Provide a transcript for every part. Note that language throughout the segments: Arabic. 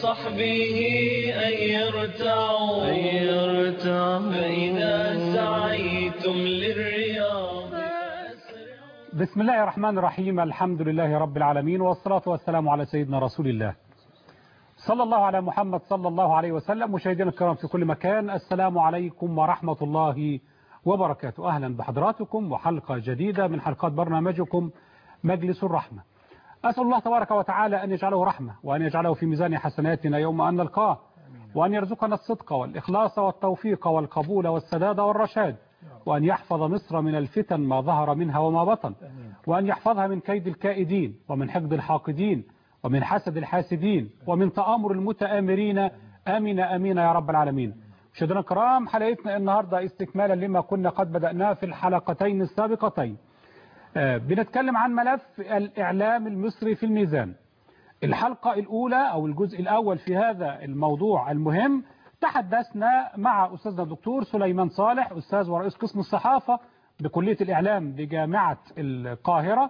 وصحبه أن يرتعوا فإذا سعيتم للرياض. بسم الله الرحمن الرحيم. الحمد لله رب العالمين، والصلاة والسلام على سيدنا رسول الله صلى الله على محمد صلى الله عليه وسلم. مشاهدينا الكرام في كل مكان، السلام عليكم ورحمة الله وبركاته. أهلا بحضراتكم وحلقة جديدة من حلقات برنامجكم مجلس الرحمة. أسأل الله تبارك وتعالى أن يجعله رحمة، وأن يجعله في ميزان حسناتنا يوم أن نلقاه، وأن يرزقنا الصدق والإخلاص والتوفيق والقبول والسداد والرشاد، وأن يحفظ مصر من الفتن ما ظهر منها وما بطن، وأن يحفظها من كيد الكائدين ومن حقد الحاقدين ومن حسد الحاسدين ومن تآمر المتآمرين. آمين آمين يا رب العالمين. مشاهدينا الكرام، حلقتنا النهاردة استكمالا لما كنا قد بدأناه في الحلقتين السابقتين. بنتكلم عن ملف الإعلام المصري في الميزان. الحلقة الأولى أو الجزء الأول في هذا الموضوع المهم تحدثنا مع أستاذنا الدكتور سليمان صالح، أستاذ ورئيس قسم الصحافة بكلية الإعلام بجامعة القاهرة.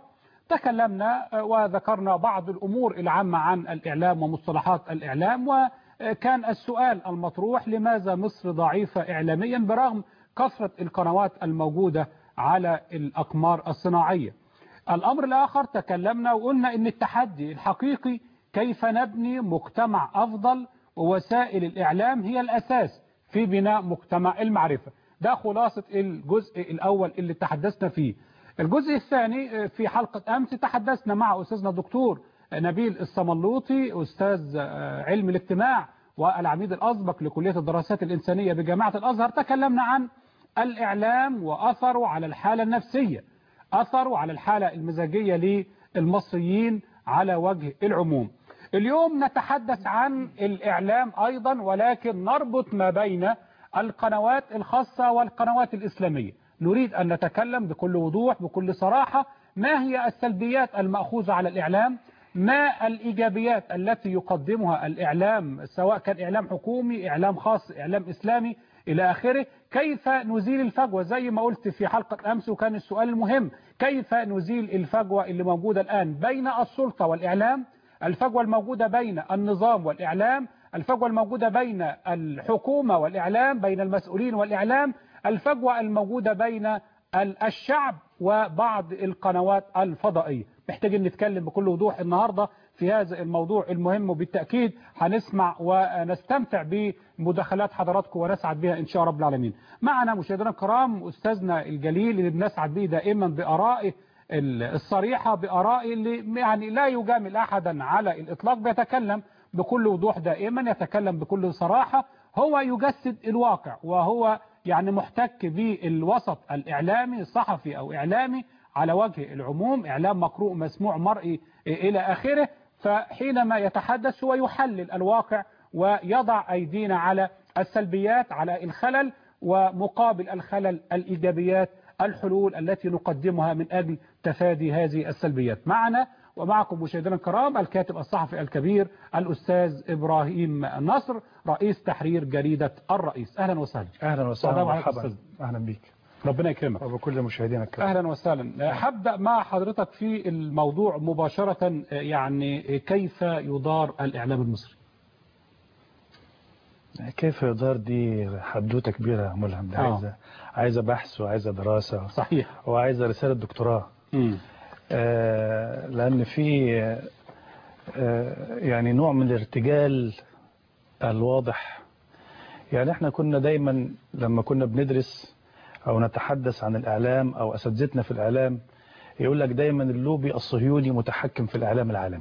تكلمنا وذكرنا بعض الأمور العامة عن الإعلام ومصطلحات الإعلام، وكان السؤال المطروح: لماذا مصر ضعيفة إعلاميا برغم كثرة القنوات الموجودة على الأقمار الصناعية؟ الأمر الآخر تكلمنا وقلنا إن التحدي الحقيقي كيف نبني مجتمع أفضل، ووسائل الإعلام هي الأساس في بناء مجتمع المعرفة. ده خلاصة الجزء الأول اللي تحدثنا فيه. الجزء الثاني في حلقة أمس تحدثنا مع أستاذنا الدكتور نبيل الصملوطي، أستاذ علم الاجتماع والعميد الأسبق لكلية الدراسات الإنسانية بجامعة الأزهر. تكلمنا عن الإعلام وأثره على الحالة النفسية، أثره على الحالة المزاجية للمصريين على وجه العموم. اليوم نتحدث عن الإعلام أيضا، ولكن نربط ما بين القنوات الخاصة والقنوات الإسلامية. نريد أن نتكلم بكل وضوح بكل صراحة ما هي السلبيات المأخوذة على الإعلام، ما الإيجابيات التي يقدمها الإعلام، سواء كان إعلام حكومي، إعلام خاص، إعلام إسلامي إلى آخره. كيف نزيل الفجوة زي ما قلت في حلقة أمس، وكان السؤال المهم: كيف نزيل الفجوة اللي موجودة الآن بين السلطة والإعلام، الفجوة الموجودة بين النظام والإعلام، الفجوة الموجودة بين الحكومة والإعلام، بين المسؤولين والإعلام، الفجوة الموجودة بين الشعب وبعض القنوات الفضائية. محتاجين نتكلم بكل وضوح النهاردة في هذا الموضوع المهم، وبالتأكيد هنسمع ونستمتع بمداخلات حضراتكم ونسعد بها إن شاء رب العالمين. معنا مشاهدينا الكرام أستاذنا الجليل اللي بنسعد به دائما بآرائه الصريحة، بآرائه اللي يعني لا يجامل أحدا على الإطلاق، بيتكلم بكل وضوح دائما، يتكلم بكل صراحة. هو يجسد الواقع، وهو يعني محتك بالوسط الإعلامي، صحفي أو إعلامي على وجه العموم، إعلام مقروء مسموع مرئي إلى آخره. فحينما يتحدث هو يحلل الواقع ويضع أيدينا على السلبيات، على الخلل، ومقابل الخلل الإيجابيات، الحلول التي نقدمها من أجل تفادي هذه السلبيات. معنا ومعكم مشاهدينا الكرام الكاتب الصحفي الكبير الأستاذ إبراهيم نصر، رئيس تحرير جريدة الرئيس. أهلا وسهلا. أهلا وسهلا، مرحبا، أهلا بيك. ربنا يكرمك. وبكل مشاهدينا الكرام. أهلا وسهلا. هبدأ مع حضرتك في الموضوع مباشرة. يعني كيف يدار الإعلام المصري؟ كيف يدار دي حدوتة كبيرة ملهم، عايزة بحث وعايزة دراسة. صحيح. وعايزة رسالة دكتوراه. لأن في يعني نوع من الارتجال الواضح. يعني احنا كنا دايما لما كنا بندرس أو نتحدث عن الإعلام أو أساتذتنا في الإعلام يقول لك دايما اللوبي الصهيوني متحكم في الإعلام العالمي.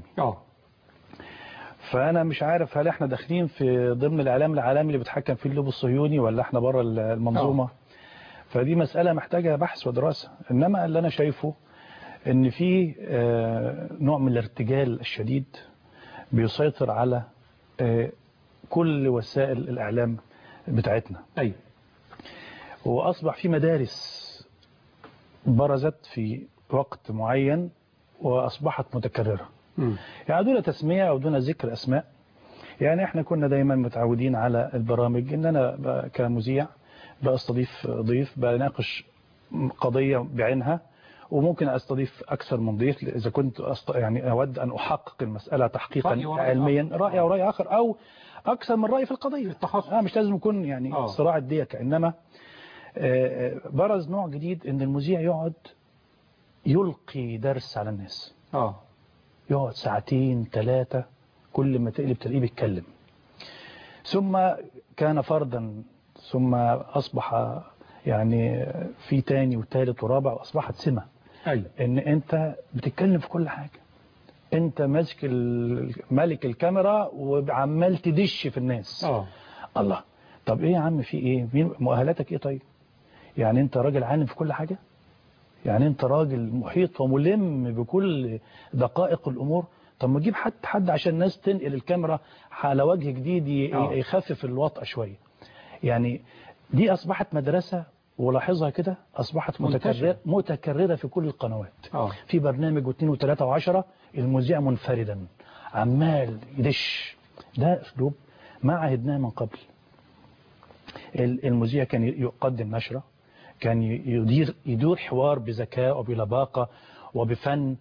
فأنا مش عارف هل احنا داخلين في ضمن الإعلام العالمي اللي بيتحكم فيه اللوبي الصهيوني، ولا احنا بره المنظومة. فدي مسألة محتاجة بحث ودراسة. إنما اللي أنا شايفه إن في نوع من الارتجال الشديد بيسيطر على كل وسائل الإعلام بتاعتنا. وأصبح في مدارس برزت في وقت معين وأصبحت متكررة. يعني دون تسمية أو دون ذكر أسماء. يعني احنا كنا دايما متعودين على البرامج إن أنا كمذيع بستضيف ضيف، بناقش قضية بعينها، وممكن استضيف اكثر من ضيف اذا كنت يعني اود ان احقق المساله تحقيقا علميا، راي او راي اخر او اكثر من راي في القضيه التخصص. مش لازم يكون يعني صراع الديكه، انما برز نوع جديد ان المذيع يقعد يلقي درس على الناس. يقعد ساعتين 3 كل ما تقلب تلاقيه بيتكلم، ثم كان فردا ثم اصبح يعني في تاني وثالث ورابع، واصبحت سمه. ان انت بتتكلم في كل حاجه، انت ماسك ملك الكاميرا وعمال تدش في الناس. الله، طب ايه يا عم، في ايه؟ مين مؤهلاتك ايه؟ طيب يعني انت راجل عالم في كل حاجه؟ يعني انت راجل محيط وملم بكل دقائق الامور؟ طب ما تجيب حد عشان الناس تنقل الكاميرا على وجه جديد يخفف الوطأة شويه. يعني دي اصبحت مدرسه، ولاحظها كده، اصبحت متكرره في كل القنوات. في برنامج واثنين وثلاثة وعشرة المذيع منفردا عمال يدش. ده اسلوب ما عهدناه من قبل. المذيع كان يقدم نشرة، كان يدور حوار بذكاء وبلباقة وبفن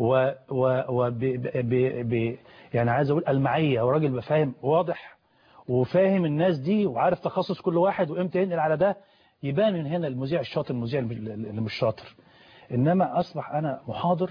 يعني عايز اقول المعية، وراجل بفاهم واضح وفاهم الناس دي وعارف تخصص كل واحد وامتى ينقل على ده. يبان من هنا المذيع الشاطر، المذيع اللي مش شاطر. انما اصبح انا محاضر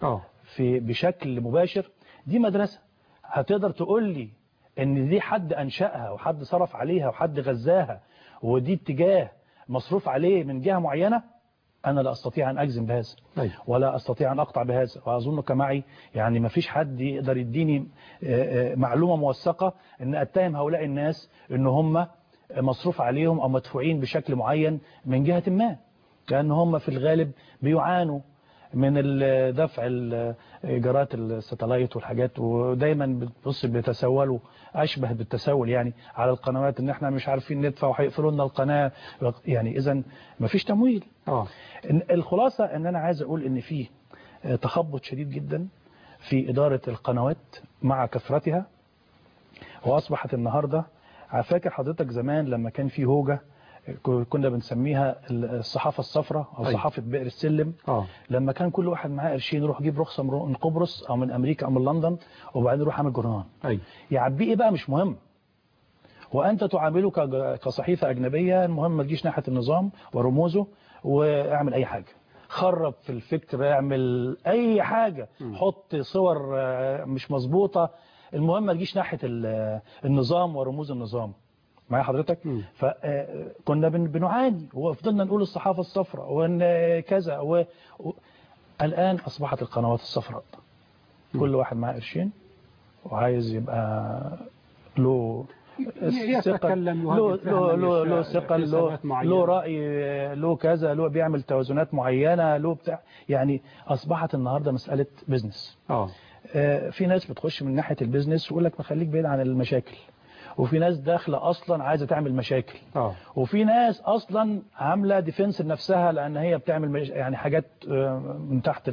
بشكل مباشر. دي مدرسة. هتقدر تقول لي ان دي حد انشأها وحد صرف عليها وحد غزاها ودي اتجاه مصروف عليه من جهة معينة؟ انا لا استطيع ان اجزم بهذا ولا استطيع ان اقطع بهذا، واظنك معي. يعني ما فيش حد يقدر يديني معلومة موثقة ان اتهم هؤلاء الناس ان هم مصروف عليهم او مدفوعين بشكل معين من جهة ما، لان هم في الغالب بيعانوا من دفع ايجارات الساتلايت والحاجات، ودايما بتبص بيتسولوا اشبه بالتسول يعني على القنوات ان احنا مش عارفين ندفع وهيقفلوا لنا القناه. يعني اذا ما فيش تمويل. الخلاصه ان انا عايز اقول ان في تخبط شديد جدا في اداره القنوات مع كثرتها، واصبحت النهارده. فاكر حضرتك زمان لما كان في هوجه كنا بنسميها الصحافة الصفراء أو صحافة بئر السلم؟ لما كان كل واحد معاه قرشين يروح يجيب رخصة من قبرص أو من أمريكا أو من لندن، وبعدين يروح عامل جرنان. يعبيه إيه بقى؟ مش مهم. وأنت تعامله كصحيفة أجنبية، المهم ما تجيش ناحية النظام ورموزه، واعمل أي حاجة، خرب في الفكر، اعمل أي حاجة، حط صور مش مظبوطة، المهم ما تجيش ناحية النظام ورموز النظام. معايا حضرتك؟ فكنا بنعاني وفضلنا نقول الصحافة الصفراء وان كذا الآن أصبحت القنوات الصفراء. كل واحد معاه قرشين وعايز يبقى له ثقل، له ثقل، له رأي، له كذا، له بيعمل توازنات معينة، له بتاع. يعني أصبحت النهاردة مسألة بيزنس. في ناس بتخش من ناحية البيزنس ويقول لك خليك بعيد عن المشاكل، وفي ناس داخله اصلا عايزه تعمل مشاكل، وفي ناس اصلا عامله ديفنس لنفسها لان هي بتعمل يعني حاجات من تحت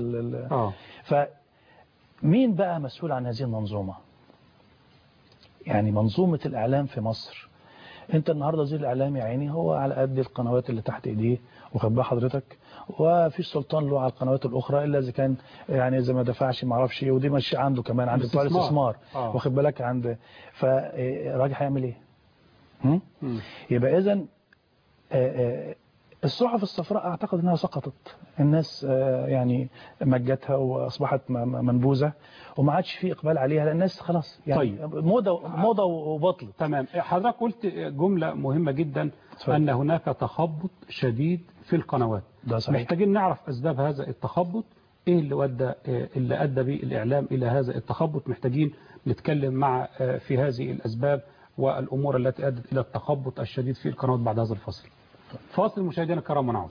فمين بقى مسؤول عن هذه المنظومه؟ يعني منظومه الاعلام في مصر. انت النهارده وزير الاعلام يا عيني هو على قد القنوات اللي تحت ايديه، واخد بال حضرتك، وفي السلطان له على القنوات الاخرى الا اذا كان يعني اذا ما دفعش ما اعرفش، ودي مش عنده كمان، عنده بتوع الاستثمار، واخد بالك، عند فالراجل هيعمل ايه؟ يبقى اذا الصحف الصفراء اعتقد انها سقطت، الناس يعني مجتها واصبحت منبوذه وما عادش في اقبال عليها، لان الناس خلاص يعني موضه وبطلت. تمام. حضرتك قلت جمله مهمه جدا، ان هناك تخبط شديد في القنوات. ده صحيح. محتاجين نعرف اسباب هذا التخبط، ايه اللي ادى به الاعلام الى هذا التخبط. محتاجين نتكلم مع في هذه الاسباب والامور التي ادت الى التخبط الشديد في القنوات بعد هذا الفصل. فاصل مشاهدينا الكرام ونعود.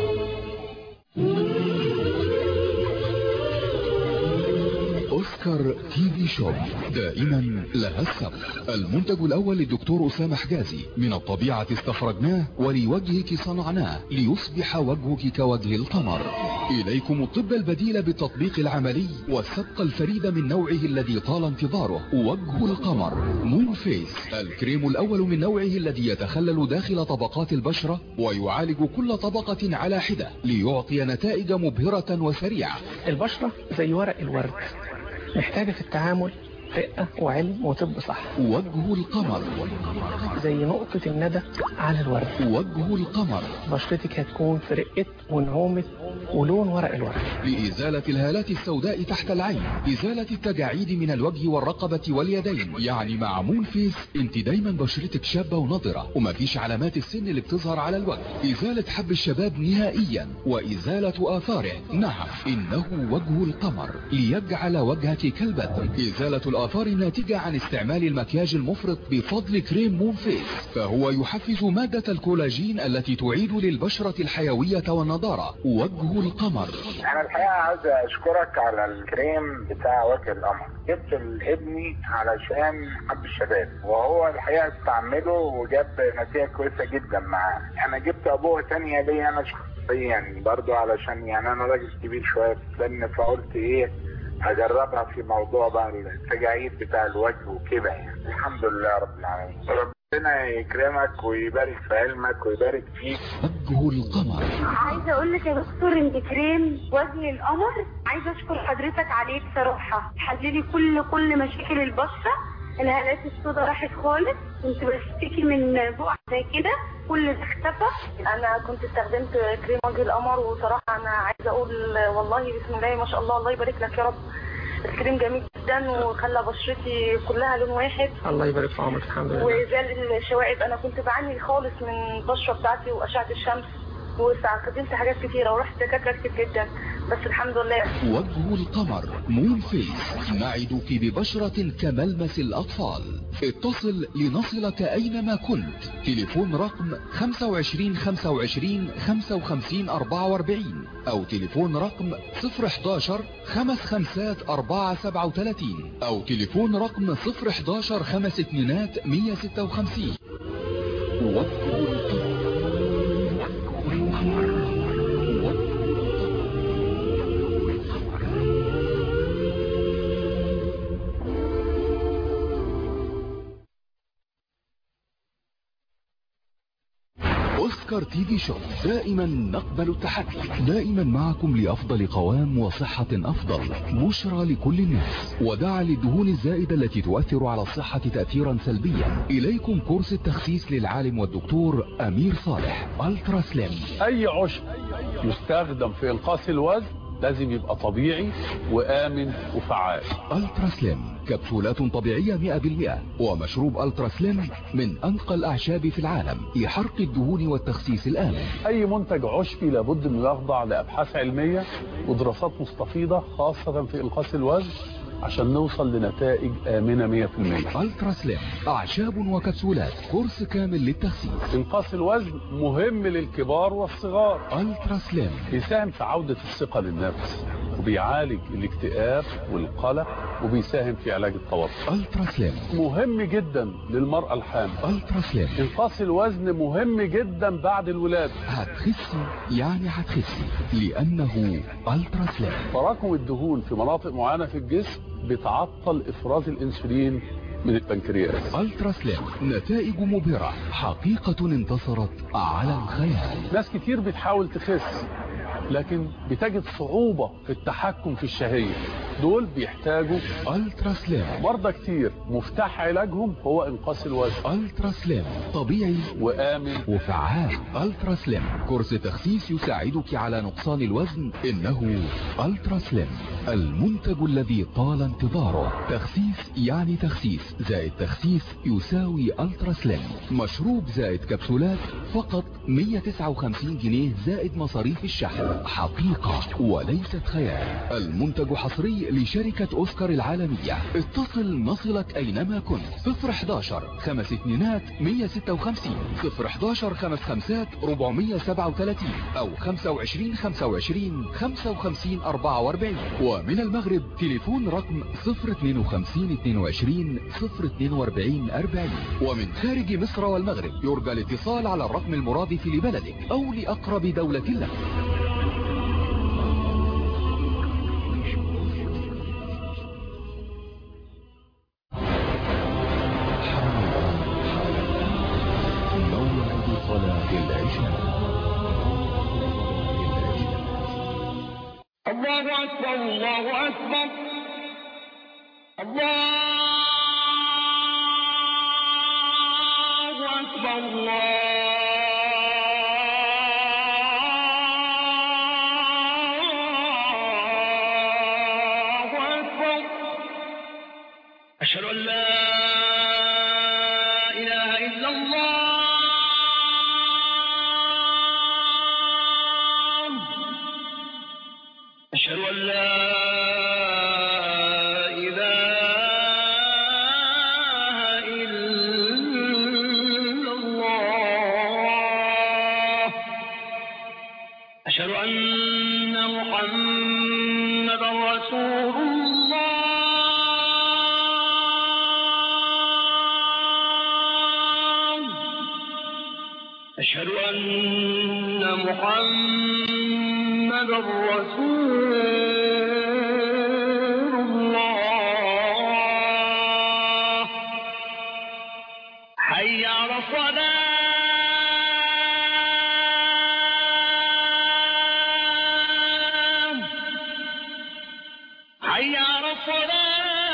أوسكار تي في شوب دائما لها السبق. المنتج الأول للدكتور أسامة حجازي، من الطبيعة استخرجناه ولوجهك صنعناه ليصبح وجهك كوجه القمر. إليكم الطب البديل بالتطبيق العملي والسبق الفريد من نوعه الذي طال انتظاره، وجه القمر مون فيس، الكريم الأول من نوعه الذي يتخلل داخل طبقات البشرة ويعالج كل طبقة على حدة ليعطي نتائج مبهرة وسريعة. البشرة زي ورق الورد، محتاجة في التعامل رقة وعلم وطب صح. وجه القمر زي نقطة الندى على الورد. وجه القمر بشرتك هتكون في رقة ونعومة ولون ورق الورد. لإزالة الهالات السوداء تحت العين، إزالة التجاعيد من الوجه والرقبة واليدين. يعني مع مون فيس انت دايما بشرتك شابة ونضرة ومفيش علامات السن اللي بتظهر على الوجه. إزالة حب الشباب نهائيا وإزالة آثاره. نعم، إنه وجه القمر ليجعل وجهك كالبدر. إزالة الآثار الناتجة عن استعمال المكياج المفرط بفضل كريم مون فيس، فهو يحفز مادة الكولاجين التي تعيد للبشرة الحيوية والنضارة. وجه القمر. أنا الحقيقة عايز أشكرك على الكريم بتاع وجه القمر. جبت لابني علشان حب الشباب، وهو الحقيقة استعمله وجاب نتيجة كويسة جدا معاه. أنا جبت أبوه تانية ليا أنا شخصيا برضو، علشان يعني أنا راجل كبير شوية في السن، فقلت إيه هجربها في موضوع بقى التجاعيد بتاع الوجه وكده. يعني الحمد لله رب العالمين. ربنا يكرمك ويبارك في علمك ويبارك فيك. وجه القمر. عايزه اقول لك يا دكتور ان كريم وجه القمر عايزه اشكر حضرتك عليه بصراحه. حللي كل مشاكل البشره، الهالات السوداء راحت خالص، كنت بشتكي من بقع زي كده كل ده اختفى. انا كنت استخدمت كريم وجه القمر، وصراحه انا عايزه اقول والله بسم الله ما شاء الله، الله يبارك لك يا رب. الكريم جميل جدا وخلى بشرتي كلها لون واحد. الله يبارك في عمرك. الحمد لله. وزال الشوائب، انا كنت بعاني خالص من البشره بتاعتي واشعه الشمس، واستخدمت حاجات كتيره ورحت دكاتره كتير جدا، بس الحمد لله. وجه القمر مون فيس، نعدك ببشرة كملمس الأطفال. اتصل لنصلك أينما كنت. تليفون رقم 25 25 55 44 أو تليفون رقم 011 55 437 أو تليفون رقم 011 52 156. وجه القمر. أوسكار تي في شوب دائما نقبل التحدي، دائما معكم لأفضل قوام وصحة أفضل. بشرى لكل الناس، وداعا للدهون الزائدة التي تؤثر على الصحة تأثيرا سلبيا. إليكم كورس التخسيس للعالم والدكتور أمير صالح. ألترا سليم. أي عشب يستخدم في إنقاص الوزن لازم يبقى طبيعي وآمن وفعال. ألترا سليم كبسولات طبيعية 100%، ومشروب ألترا سليم من أنقى الأعشاب في العالم لحرق الدهون والتخسيس الآمن. أي منتج عشبي لابد أن يخضع لأبحاث علمية ودراسات مستفيضة، خاصة في إنقاص الوزن، عشان نوصل لنتائج آمنة 100%. ألترا سليم أعشاب وكبسولات، كورس كامل للتخسيس. إنقاص الوزن مهم للكبار والصغار. ألترا سليم بيساهم في عودة الثقة للنفس، وبيعالج الاكتئاب والقلق، وبيساهم في علاج التوتر. ألترا سليم مهم جدا للمرأة الحامل. ألترا سليم. إنقاص الوزن مهم جدا بعد الولادة. هتخسي يعني هتخسي لأنه ألترا سليم. تراكم الدهون في مناطق معينة في الجسم بتعطل إفراز الأنسولين من البنكرياس. ألترا سليم نتائج مبهرة، حقيقة انتصرت على الخيال. ناس كتير بتحاول تخس لكن بتجد صعوبة في التحكم في الشهية، دول بيحتاجوا ألترا سليم. مرضى كتير مفتاح علاجهم هو إنقاص الوزن. ألترا سليم طبيعي وآمن وفعال. ألترا سليم كورس تخسيس يساعدك على نقصان الوزن. إنه ألترا سليم المنتج الذي طال انتظاره. تخسيس يعني تخسيس زائد تخسيس يساوي ألترا سليم. مشروب زائد كبسولات فقط 159 جنيه زائد مصاريف الشحن. حقيقة وليست خيال. المنتج حصري التسويقي لشركة أوسكار العالمية. اتصل نصلك أينما كنت. 011 52 156 011 55 437 أو 25 25 55 44. ومن المغرب تليفون رقم 052 22 042 40. ومن خارج مصر والمغرب يرجى الاتصال على الرقم المرادف لبلدك أو لأقرب دولة لك. موعد صلاة العشاء. الله أكبر الله أكبر الله أكبر الله أكبر. أشهد أن لا إله إلا الله. أشهد أن لا إله إلا الله. أشهد أن محمدا رسول الله. أشهد أن محمدا رسول الله. حي على الصلاة. حي على الصلاة.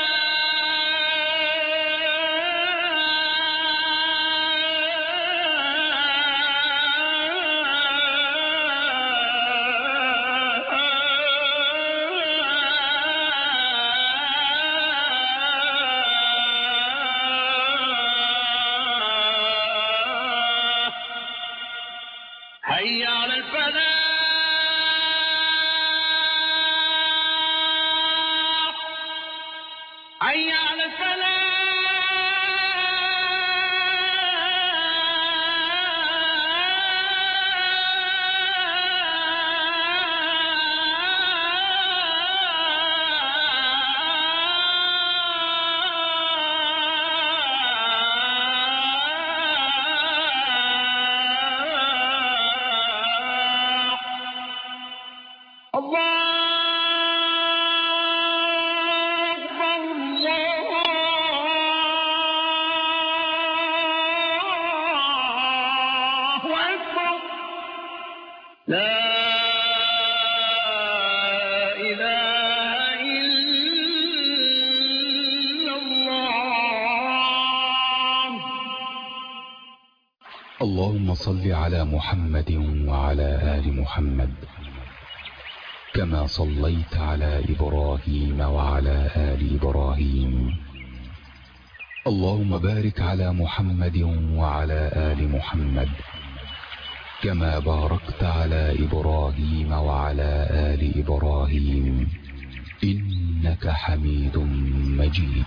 حي على الفلاح. حي على الفلاح. لا إله إلا الله. اللهم صل على محمد وعلى آل محمد كما صليت على إبراهيم وعلى آل إبراهيم. اللهم بارك على محمد وعلى آل محمد كما باركت على إبراهيم وعلى آل إبراهيم إنك حميد مجيد.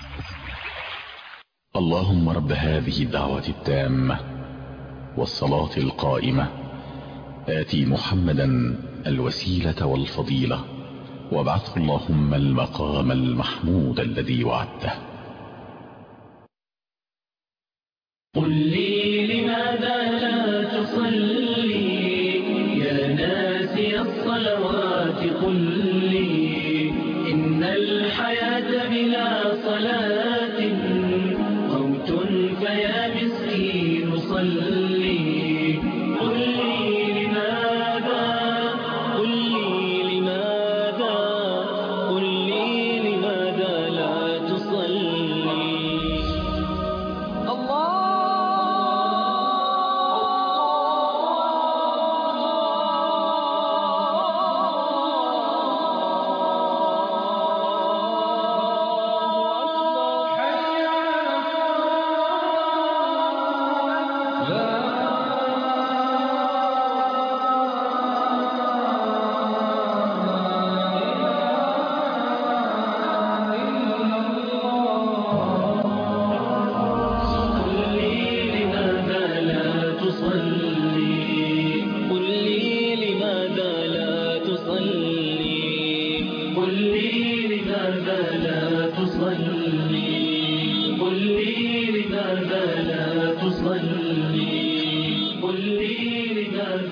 اللهم رب هذه الدعوة التامة والصلاة القائمة آتي محمدا الوسيلة والفضيلة وابعثه اللهم المقام المحمود الذي وعدته. قل لي لماذا لا تصلي يا ناسي الصلوات؟ قل لي إن الحياة بلا صلاة موت، فيا مسكين صلي. قل لي لماذا، قل لي لماذا، قل لي لماذا لا تصلي.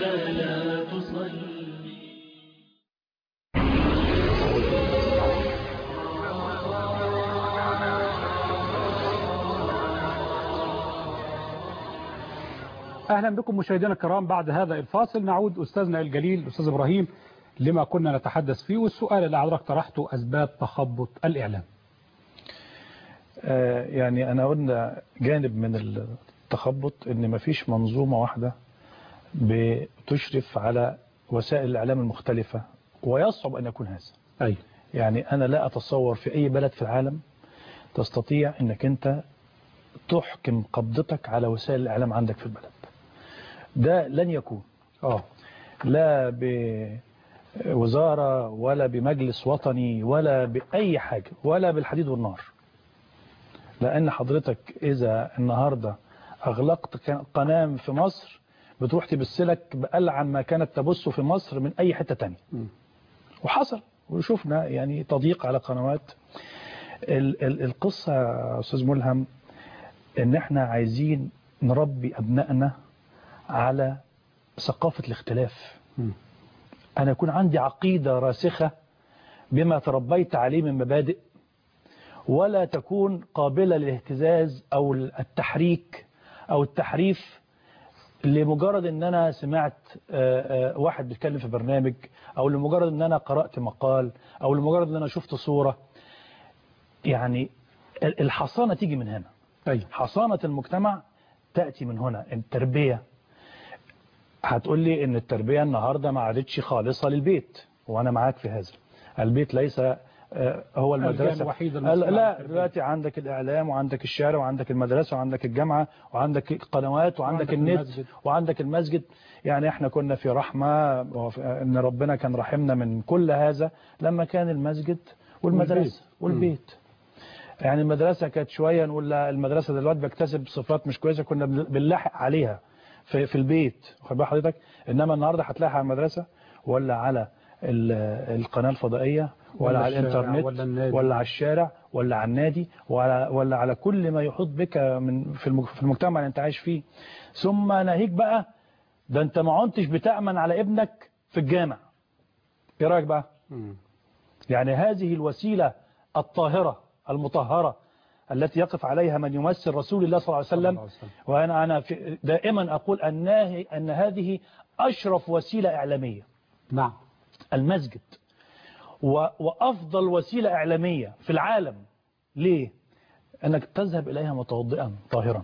لماذا لا تصلي؟ أهلا بكم مشاهدينا الكرام. بعد هذا الفاصل نعود أستاذنا الجليل أستاذ إبراهيم لما كنا نتحدث فيه، والسؤال اللي حضرتك طرحته أسباب تخبط الإعلام. يعني أنا قلنا جانب من التخبط إن مفيش منظومة واحدة بتشرف على وسائل الإعلام المختلفة، ويصعب أن يكون هذا. أي. يعني أنا لا أتصور في أي بلد في العالم تستطيع أنك أنت تحكم قبضتك على وسائل الإعلام عندك في البلد. ده لن يكون لا بوزارة ولا بمجلس وطني ولا بأي حاجة ولا بالحديد والنار. لأن حضرتك إذا النهاردة أغلقت قناة في مصر بتروح تبسلك بألعن ما كانت تبث في مصر من أي حتة تانية. وحصل وشوفنا يعني تضييق على قنوات. القصة يا أستاذ ملهم إن احنا عايزين نربي أبنائنا على ثقافة الاختلاف. أنا يكون عندي عقيدة راسخة بما تربيت عليه من مبادئ، ولا تكون قابلة للاهتزاز أو التحريك أو التحريف لمجرد أن أنا سمعت واحد بيتكلم في برنامج، أو لمجرد أن أنا قرأت مقال، أو لمجرد أن أنا شفت صورة. يعني الحصانة تيجي من هنا. حصانة المجتمع تأتي من هنا. التربية، هتقول لي ان التربية النهاردة ما عادتش خالصة للبيت، وانا معاك في هذا. البيت ليس هو المدرسة. لا، دلوقتي عندك الإعلام وعندك الشارع وعندك المدرسة وعندك الجامعة وعندك القنوات وعندك النت وعندك المسجد. يعني احنا كنا في رحمة ان ربنا كان رحمنا من كل هذا لما كان المسجد والمدرسة والبيت. يعني المدرسة كانت شوية نقول المدرسة دلوقتي بيكتسب صفات مش كويسة، كنا بنلاحق عليها في البيت، واخد بال حضرتك. انما النهارده هتلاقيها على المدرسة ولا على القناة الفضائية ولا على الانترنت ولا على الشارع ولا على النادي ولا على كل ما يحيط بك في المجتمع اللي انت عايش فيه. ثم ناهيك بقى ده انت ما عدتش بتأمن على ابنك في الجامع. ايه رايك بقى؟ يعني هذه الوسيلة الطاهرة المطهرة التي يقف عليها من يمثل رسول الله صلى الله عليه وسلم. وأنا دائما أقول أن هذه أشرف وسيلة إعلامية. نعم. المسجد وأفضل وسيلة إعلامية في العالم. ليه؟ أنك تذهب إليها متوضئا طاهرا،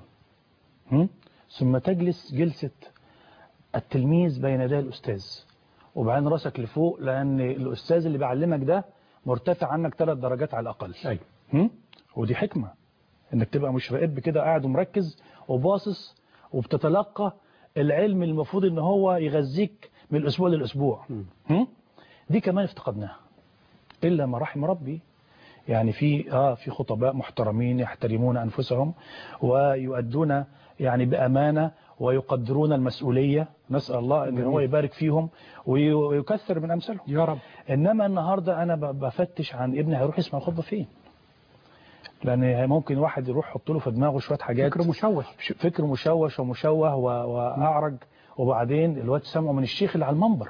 ثم تجلس جلسة التلميذ بين يدي الأستاذ، وبعدين راسك لفوق، لأن الأستاذ اللي بيعلمك ده مرتفع عنك 3 درجات على الأقل. ودي حكمة انك تبقى مش راقب كده قاعد ومركز وباصص وبتتلقى العلم المفروض ان هو يغذيك من الاسبوع للاسبوع. دي كمان افتقدناها الا ما رحم ربي. يعني في خطباء محترمين يحترمون انفسهم ويؤدون يعني بامانه ويقدرون المسؤوليه، نسال الله ان هو يبارك فيهم ويكثر من امثالهم يا رب. انما النهارده انا بفتش عن ابني هيروح يسمع الخطبه فين. لأن ممكن واحد يروح يحط له في دماغه شوية حاجات، فكر مشوش ومشوه وأعرج، وبعدين الواد سمعه من الشيخ اللي على المنبر.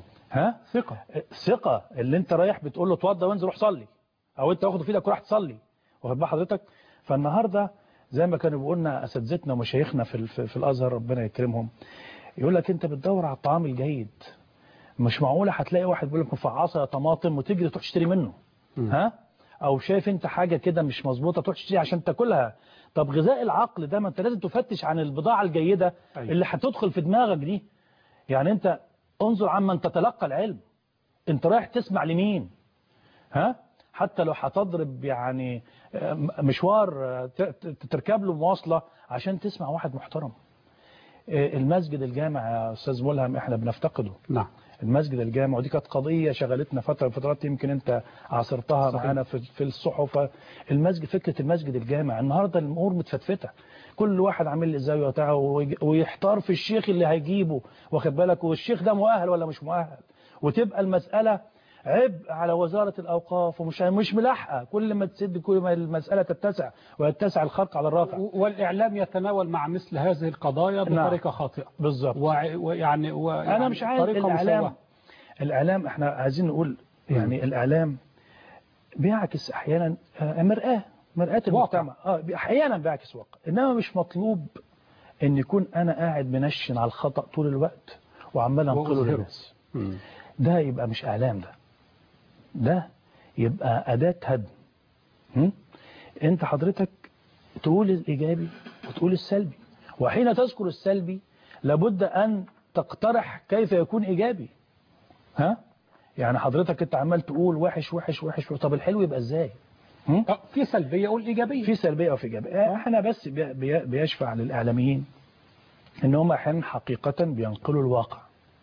ثقة اللي انت رايح بتقول له اتوضى وانزل روح صلي، او انت واخده في ايدك وراح تصلي، واخد بال حضرتك. فالنهارده زي ما كانوا بيقولنا اساتذتنا ومشايخنا في الازهر ربنا يكرمهم، يقول لك انت بتدور على الطعام الجيد. مش معقوله هتلاقي واحد بيقول لك مفعصه يا طماطم وتجري تروح تشتري منه. او شايف انت حاجة كده مش مظبوطة تروح تشتري عشان تاكلها. طب غذاء العقل ده ما انت لازم تفتش عن البضاعة الجيدة اللي هتدخل في دماغك دي. يعني انت انظر عمن تتلقى العلم، انت رايح تسمع لمين؟ حتى لو هتضرب يعني مشوار تركب له مواصلة عشان تسمع واحد محترم. المسجد الجامع يا استاذ ملهم احنا بنفتقده. نعم. المسجد الجامع، ودي كانت قضية شغلتنا فترات يمكن انت عاصرتها معانا في الصحف. فكرة المسجد الجامع النهاردة الامور متفتفتة، كل واحد عامل لي الزاوية بتاعه ويحتار في الشيخ اللي هيجيبه، واخد بالك، والشيخ ده مؤهل ولا مش مؤهل، وتبقى المسألة عبء على وزارة الأوقاف ومش ملاحقة، كل ما تسد كل ما المسألة تتسع ويتسع الخرق على الرافع. والإعلام يتناول مع مثل هذه القضايا بطريقة خاطئة. بالظبط. ويعني أنا مش عايز الإعلام احنا عايزين نقول يعني الإعلام بيعكس أحيانا مرآة المجتمع. أحيانا بيعكس واقع، إنما مش مطلوب إن يكون أنا قاعد منشن على الخطأ طول الوقت وعمال أنقله للناس. ده يبقى مش إعلام، ده يبقى أداة هدم. أنت حضرتك تقول الإيجابي وتقول السلبي، وحين تذكر السلبي لابد أن تقترح كيف يكون إيجابي. يعني حضرتك أنت عمال تقول وحش وحش وحش، طب الحلو يبقى إزاي؟ في سلبية أقول إيجابية، في سلبية وفي إيجابية. احنا بس بيشفع للإعلاميين إن هم أحيانا حقيقة بينقلوا الواقع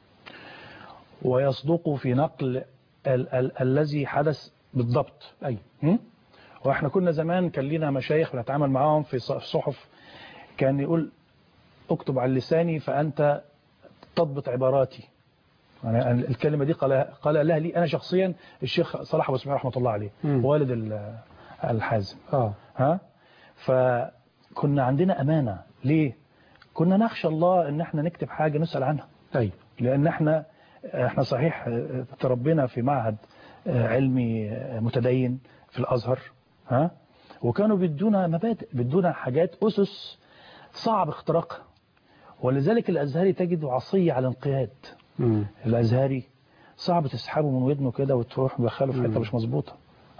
ويصدقوا في نقل الذي حدث بالضبط. واحنا كنا زمان كان لنا مشايخ بنتعامل معاهم في صحف، كان يقول اكتب على لساني فأنت تضبط عباراتي. يعني الكلمة دي قال لها لي أنا شخصيا الشيخ صلاح أبو اسماعيل رحمة الله عليه، والد الحازم. فكنا عندنا أمانة. ليه؟ كنا نخشى الله ان احنا نكتب حاجة نسأل عنها. لأن احنا صحيح تربينا في معهد علمي متدين في الأزهر، وكانوا بدونا مبادئ، بدونا حاجات أسس صعب اختراقها. ولذلك الأزهري تجد عصية على الانقياد. الأزهري صعب تسحبه من ودنه كده وتروح مدخله في حتة مش مظبوطة.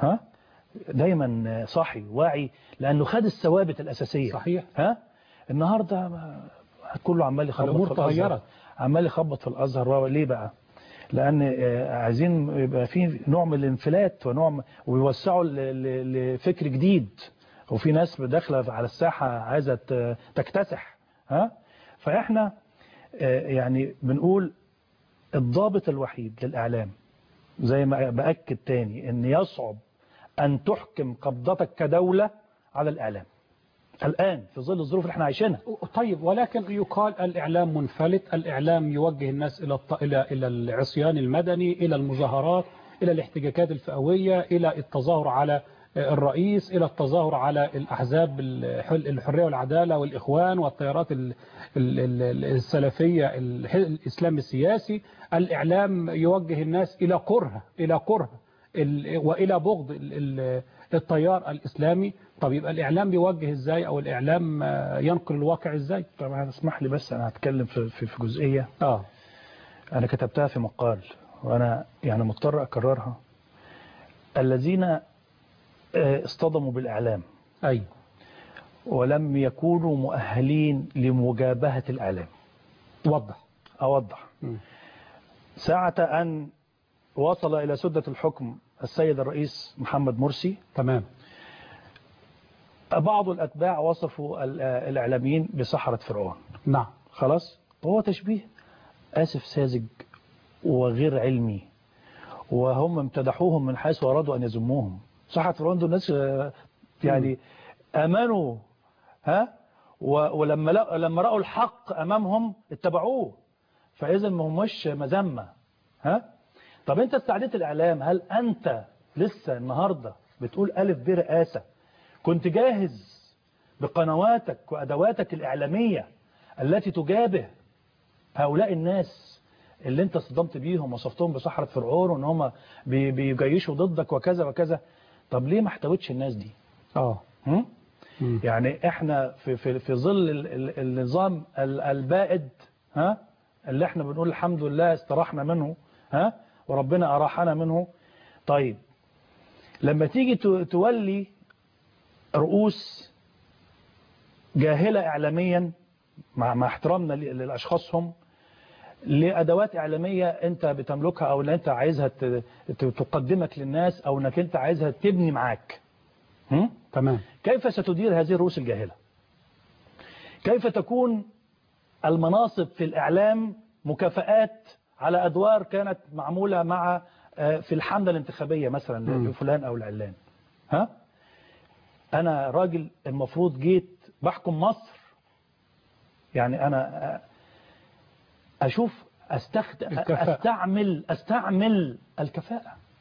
دايما صاحي واعي لأنه خد الثوابت الأساسية. صحيح. النهاردة كله عمال يخبط في الأزهر، عمال يخبط في الأزهر. ليه بقى؟ لأن عايزين يبقى في نوع من الانفلات ويوسعوا لفكر جديد، وفي ناس داخله على الساحة عايزة تكتسح. فإحنا يعني بنقول الضابط الوحيد للإعلام، زي ما بأكد تاني، إن يصعب أن تحكم قبضتك كدولة على الإعلام الآن في ظل الظروف اللي احنا عايشينها. طيب، ولكن يقال الإعلام منفلت، الإعلام يوجه الناس إلى العصيان المدني، إلى المظاهرات، إلى الاحتجاجات الفئوية، إلى التظاهر على الرئيس، إلى التظاهر على الأحزاب الحرية والعدالة والإخوان والتيارات السلفية الإسلام السياسي. الإعلام يوجه الناس إلى كره وإلى بغض التيار الإسلامي. طب يبقى الإعلام بيوجه إزاي، أو الإعلام ينقل الواقع إزاي؟ طبعا اسمح لي بس أنا هتكلم في جزئية أنا كتبتها في مقال وأنا يعني مضطر أكررها. الذين اصطدموا بالإعلام ولم يكونوا مؤهلين لمجابهة الإعلام. أوضح. ساعة أن وصل إلى سدة الحكم السيد الرئيس محمد مرسي، تمام، بعض الأتباع وصفوا الإعلاميين بسحرة فرعون. نعم. خلاص، وهو تشبيه آسف ساذج وغير علمي، وهم امتدحوهم من حيث أرادوا أن يذموهم. سحرة فرعون دول الناس يعني آمنوا، ولما رأوا الحق أمامهم اتبعوه، فإذا ما همش مذمة. طب أنت استعديت الإعلام، هل أنت لسه النهاردة بتقول ألف ب رئاسة كنت جاهز بقنواتك وأدواتك الإعلامية التي تجابه هؤلاء الناس اللي أنت صدمت بيهم وصفتهم بسحرة فرعون وأن هم بيجيشوا ضدك وكذا وكذا؟ طب ليه ما احتوتش الناس دي؟ يعني احنا في ظل النظام البائد اللي احنا بنقول الحمد لله استراحنا منه وربنا أراحنا منه. طيب لما تيجي تولي رؤوس جاهلة إعلاميا مع احترامنا لأشخاصهم لأدوات إعلامية أنت بتملكها أو اللي أنت عايزها تقدمك للناس أو أنك أنت عايزها تبني معاك، تمام، كيف ستدير هذه الرؤوس الجاهلة؟ كيف تكون المناصب في الإعلام مكافآت على أدوار كانت معمولة مع في الحملة الانتخابية مثلا لفلان أو العلان؟ أنا راجل المفروض جيت بحكم مصر، يعني أنا أشوف أستعمل الكفاءة.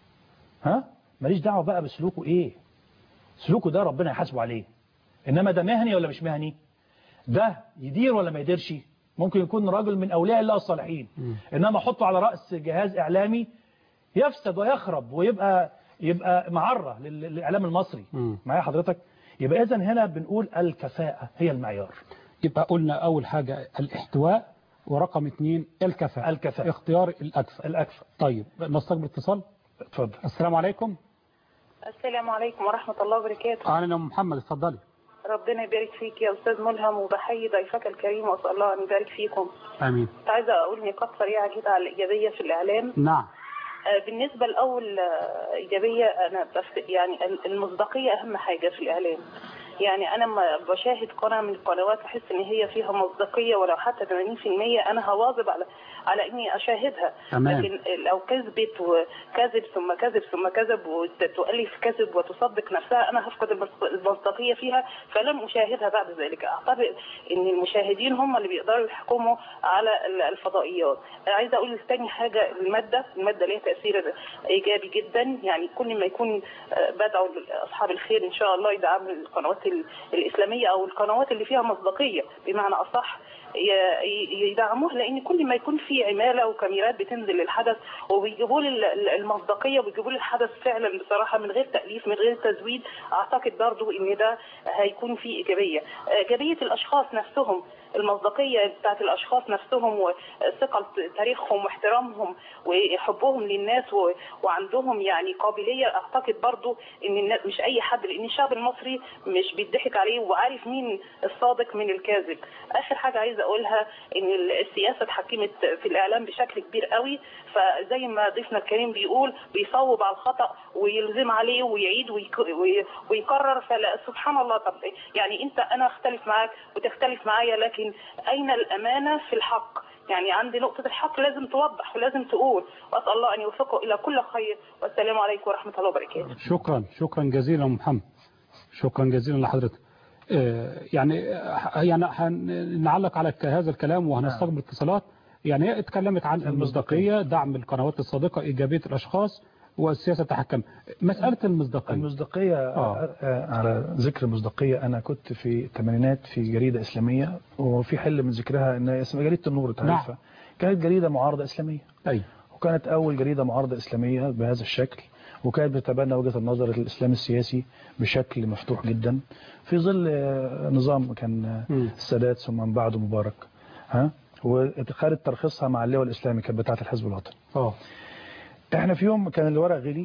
ماليش دعوه بقى بسلوكه ايه، سلوكه ده ربنا يحاسبه عليه. انما ده مهني ولا مش مهني، ده يدير ولا ما يديرش، ممكن يكون راجل من اولياء الله الصالحين، انما احطه على راس جهاز اعلامي يفسد ويخرب ويبقى معره للاعلام المصري. معايا حضرتك؟ يبقى اذا هنا بنقول الكفاءه هي المعيار. يبقى قلنا اول حاجه الاحتواء، ورقم 2 الكفاءه. اختيار الاكفأ. طيب نستقبل اتصال. اتفضل. السلام عليكم. السلام عليكم ورحمة الله وبركاته. أهلا أم محمد، اتفضلي. ربنا يبارك فيك يا أستاذ ملهم، وبحيي ضيفك الكريم وأسأل الله أن يبارك فيكم. آمين. كنت عايزة أقول نقاط سريعة كده على الإيجابية في الإعلام. نعم. بالنسبة لأول إيجابية، أنا يعني المصداقية أهم حاجة في الإعلام. يعني أنا لما بشاهد قناة من القنوات أحس إن هي فيها مصداقية ولو حتى 80%، أنا هواظب على إني أشاهدها. أمان. لكن لو كذبت وكذب ثم كذب ثم كذب وتؤلف كذب وتصدق نفسها، أنا هفقد المصداقية فيها فلن أشاهدها بعد ذلك. أعتقد إن المشاهدين هم اللي بيقدروا يحكموا على الفضائيات. عايزة أقول ثاني حاجة، المادة ليها تأثير إيجابي جدا. يعني كل ما يكون بدعوا أصحاب الخير إن شاء الله يدعموا القنوات الإسلامية أو القنوات اللي فيها مصداقية بمعنى أصح، يدعموه، لأن كل ما يكون في عمالة وكاميرات بتنزل للحدث وبيجيبوا لي المصداقية وبيجيبوا لي الحدث فعلا بصراحة من غير تأليف من غير تزويد، أعتقد برضو إن ده هيكون فيه إيجابية الأشخاص نفسهم، المصداقية بتاعت الأشخاص نفسهم وثقة تاريخهم واحترامهم وحبهم للناس وعندهم يعني قابلية. أعتقد برضو إن الناس مش أي حد، لأن الشعب المصري مش بيضحك عليه وعارف مين الصادق من الكاذب. آخر حاجة عايزة أقولها إن السياسة اتحكمت في الإعلام بشكل كبير قوي، فزي ما ضيفنا الكريم بيقول بيصوب على الخطأ ويلزم عليه ويعيد ويكرر. فسبحان الله، طب يعني أنا أختلف معاك وتختلف معايا، لكن أين الأمانة في الحق؟ يعني عندي نقطة الحق لازم توضح ولازم تقول، وأسأل الله أن يوفقه إلى كل خير، والسلام عليكم ورحمة الله وبركاته. شكرا جزيلا محمد، شكرا جزيلا لحضرتك. يعني نعلق على هذا الكلام وهنستقبل اتصالات. يعني هي اتكلمت عن المصداقية، دعم القنوات الصادقة، إيجابية الأشخاص، والسياسة تحكم. مسألة المصداقية على ذكر المصداقية، أنا كنت في الثمانينات في جريدة إسلامية، وفي حل من ذكرها أن اسمها جريدة النور تعرفها. نعم. كانت جريدة معارضة إسلامية. أي. وكانت أول جريدة معارضة إسلامية بهذا الشكل، وكانت بتتبنى وجهة النظر الإسلام السياسي بشكل مفتوح جدا في ظل نظام كان السادات ثم من بعده مبارك. وخدت ترخيصها مع اللواء الإسلامي، كانت بتاعة الحزب الوطني. احنا في يوم كان الورق غلي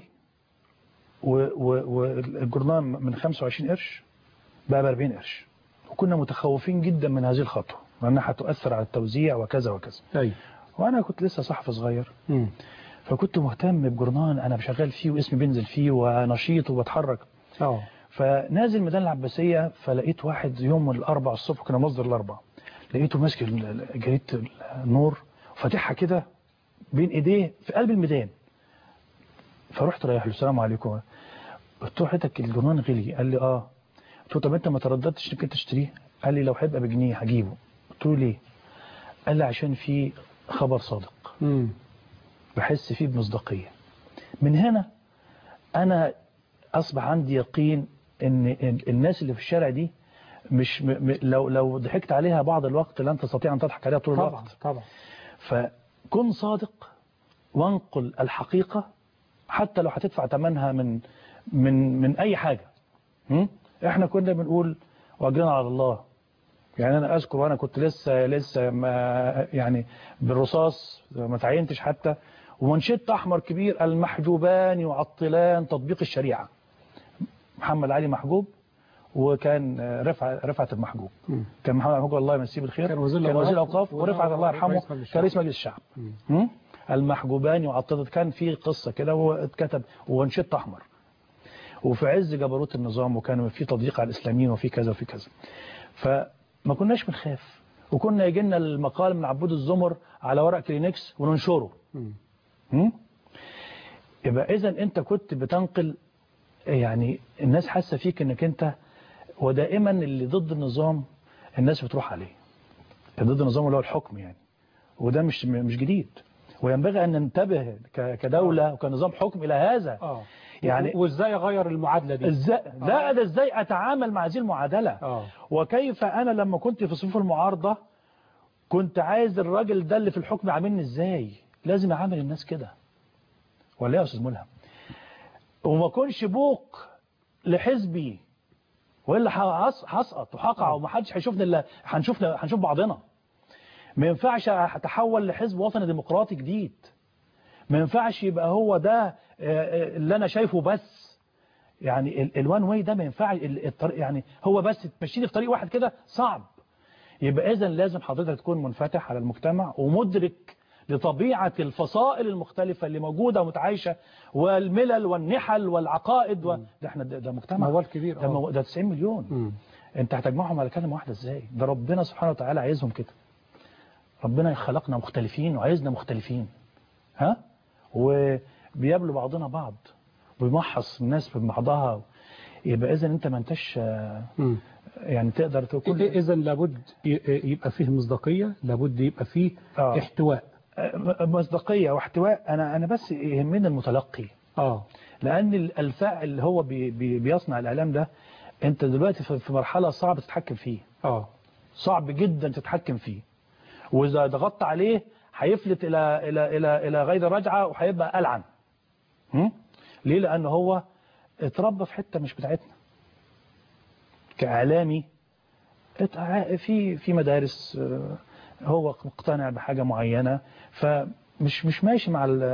والجرنان من 25 قرش بقى ب 40 قرش، وكنا متخوفين جدا من هذه الخطوة لأنها هتؤثر على التوزيع وكذا وكذا. وأنا كنت لسه صحفي صغير، فكنت مهتم بجرنان أنا بشغال فيه واسمي بينزل فيه ونشيط وبتحرك. فنازل ميدان العباسية، فلقيت واحد يوم الأربع الصبح، كنا مصدر الأربع، لقيته ماسك جريدة النور وفاتحها كده بين ايديه في قلب الميدان. فرحت رايح له، السلام عليكم، قلت له حضرتك الجرنان غلي؟ قال لي اه. قلت له طب انت ما ترددتش انك انت تشتريه؟ قال لي لو هيبقى بجنيه هجيبه. قلت له ليه؟ قال لي عشان فيه خبر صادق، بحس فيه بمصداقية. من هنا انا اصبح عندي يقين ان الناس اللي في الشارع دي مش لو ضحكت عليها بعض الوقت لن تستطيع ان تضحك عليها طول الوقت. طبعا. فكن صادق وانقل الحقيقة حتى لو هتدفع ثمنها من اي حاجة. احنا كنا بنقول واجرنا على الله. يعني انا اذكر وانا كنت لسه ما يعني بالرصاص ما تعينتش حتى، ومنشط احمر كبير، المحجوبان يعطلان تطبيق الشريعة. محمد علي محجوب، وكان رفعت المحجوب. كان محمد محجوب الله يمسيه بالخير، كان وزير الاوقاف، ورفعت الله يرحمه كان رئيس مجلس الشعب. المحجوبان يعطلت، كان في قصة كده واتكتب ومنشط احمر، وفي عز جبروت النظام، وكان في تضييق على الاسلاميين وفي كذا وفي كذا. فما كناش بنخاف، وكنا يجي لنا المقال من عبود الزمر على ورق كلينكس وننشره. يبقى اذا انت كنت بتنقل، يعني الناس حاسه فيك انك انت، ودائما اللي ضد النظام الناس بتروح عليه، ضد النظام اللي هو الحكم يعني، وده مش جديد، وينبغي ان ننتبه كدولة وكنظام حكم الى هذا. يعني وازاي اغير المعادله دي؟ ازاي لا ده ازاي اتعامل مع هذه المعادله؟ وكيف انا لما كنت في صفوف المعارضه كنت عايز الراجل ده اللي في الحكم يعاملني ازاي؟ لازم اعامل الناس كده ولا يا استاذ ملهم؟ وما اكونش بوق لحزبي والا هسقط وهقع ومحدش هيشوفني الا هنشوف بعضنا. ما ينفعش اتحول لحزب وطني ديمقراطي جديد. ما ينفعش يبقى هو ده اللي انا شايفه بس. يعني الوان واي ده ما ينفعش الطريق، يعني هو بس تمشيني في طريق واحد كده صعب. يبقى اذا لازم حضرتك تكون منفتح على المجتمع ومدرك لطبيعة الفصائل المختلفة اللي موجودة ومتعايشة والملل والنحل والعقائد ده مجتمع موال كبير ده 90 مليون. انت هتجمعهم على كلمة واحدة ازاي؟ ده ربنا سبحانه وتعالى عايزهم كده. ربنا خلقنا مختلفين وعايزنا مختلفين. ها؟ وبيقابلوا بعضنا بعض وبيمحص الناس ببعضها. يبقى اذا انت ما انتش يعني تقدر تقول اذا لابد يبقى فيه مصداقية، لابد يبقى فيه احتواء. مصداقية واحتواء. انا بس يهمني المتلقي. لان الفاعل اللي هو بيصنع الاعلام ده انت دلوقتي في مرحلة صعب تتحكم فيه. صعب جدا تتحكم فيه. واذا ضغطت عليه هيفلت الى غير رجعة وهيبقى ألعن. ليه؟ لأنه هو اتربى في حتة مش بتاعتنا كإعلامي. في مدارس هو مقتنع بحاجة معينة فمش ماشي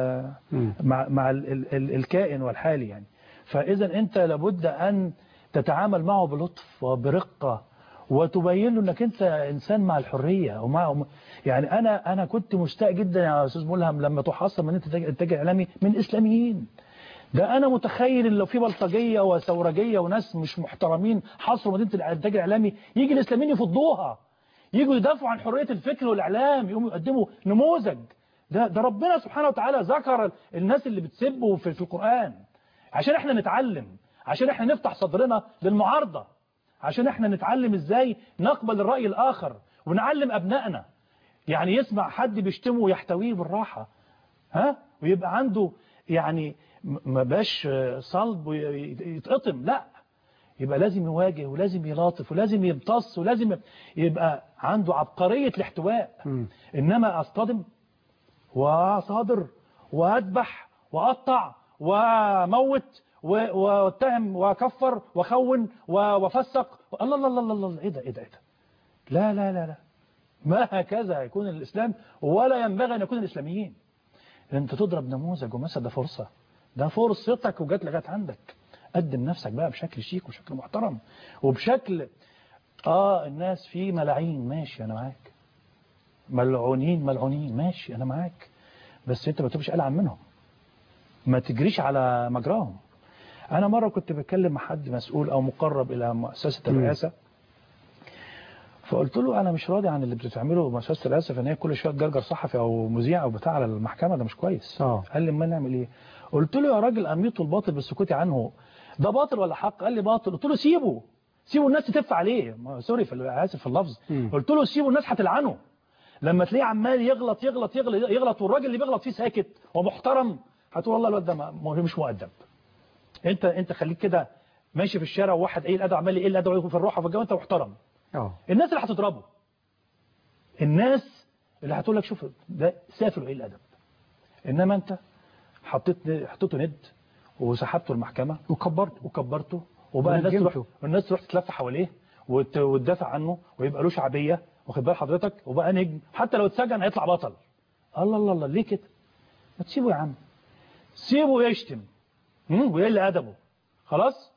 مع الكائن والحالي يعني. فإذا أنت لابد أن تتعامل معه بلطف وبرقة وتبين له انك انت انسان مع الحريه يعني انا كنت مستاء جدا يا استاذ ملهم لما تحصل من انت انتاج اعلامي من اسلاميين. ده انا متخيل ان لو في بلطجيه وثورجيه وناس مش محترمين حصروا مدينه الانتاج الاعلامي يجي الاسلاميين يفضوها، يجوا يدافعوا عن حريه الفكر والاعلام، يقوموا يقدموا نموذج. ده ربنا سبحانه وتعالى ذكر الناس اللي بتسبوا في القران عشان احنا نتعلم، عشان احنا نفتح صدرنا للمعارضه، عشان احنا نتعلم ازاي نقبل الرأي الآخر ونعلم أبنائنا. يعني يسمع حد بيشتمه ويحتويه بالراحة ويبقى عنده يعني ما باش صلب ويتقطم، لا يبقى لازم يواجه ولازم يلاطف ولازم يمتص ولازم يبقى عنده عبقرية الاحتواء. إنما أصطدم وأصادر وأذبح وأقطع وموت واتهم وكفر وخون وفسق. الله الله الله الله ايه ده لا لا لا لا ما هكذا يكون الإسلام ولا ينبغي أن يكون الإسلاميين. انت تضرب نموذج ومثل، ده فرصة، ده فرصتك وجات لغايه عندك. قدم نفسك بقى بشكل شيك وشكل محترم وبشكل الناس فيه ملاعين ماشي انا معاك، ملعونين ماشي انا معاك، بس انت ما تبقاش قلعان منهم، ما تجريش على مجراهم. انا مرة كنت بتكلم مع حد مسؤول او مقرب الى مؤسسة الرئاسة، فقلت له انا مش راضي عن اللي بتعمله مؤسسة الرئاسة، فان هي كل شويه تجرجر صحفي او مذيع او بتاع على المحكمة، ده مش كويس. قال لي ما نعمل ايه؟ قلت له يا راجل اميط الباطل بالسكوت عنه، ده باطل ولا حق؟ قال لي باطل. قلت له سيبه الناس تتف عليه، سوري اسف في اللفظ. قلت له سيبه الناس هتلعنه لما تلاقيه عمال يغلط يغلط يغلط يغلط والراجل اللي بيغلط فيه ساكت ومحترم، هتقول والله الواد ده مش مؤدب. انت خليك كده ماشي في الشارع وواحد ايه الادب عمال يقل ادب في الروحه في الجو، انت محترم. الناس اللي هتضربه، الناس اللي هتقول لك شوف ده سافل وايه الادب، انما انت حطيته ند وسحبته المحكمة وكبرته وبقى الناس تروح تتلف حواليه وتدافع عنه ويبقى له شعبية، واخد بال حضرتك، وبقى نجم، حتى لو اتسجن هيطلع بطل. الله الله الله ليه كده؟ ما تسيبه يا عم، سيبه يشتم ويقل ادبه خلاص.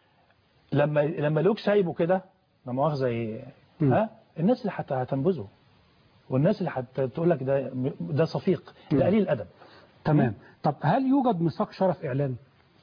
لما لوك سايبه كده لا مؤاخذه الناس اللي هتنبذه والناس اللي هتقول لك ده صفيق، ده قليل الادب. تمام. طب هل يوجد ميثاق شرف إعلامي؟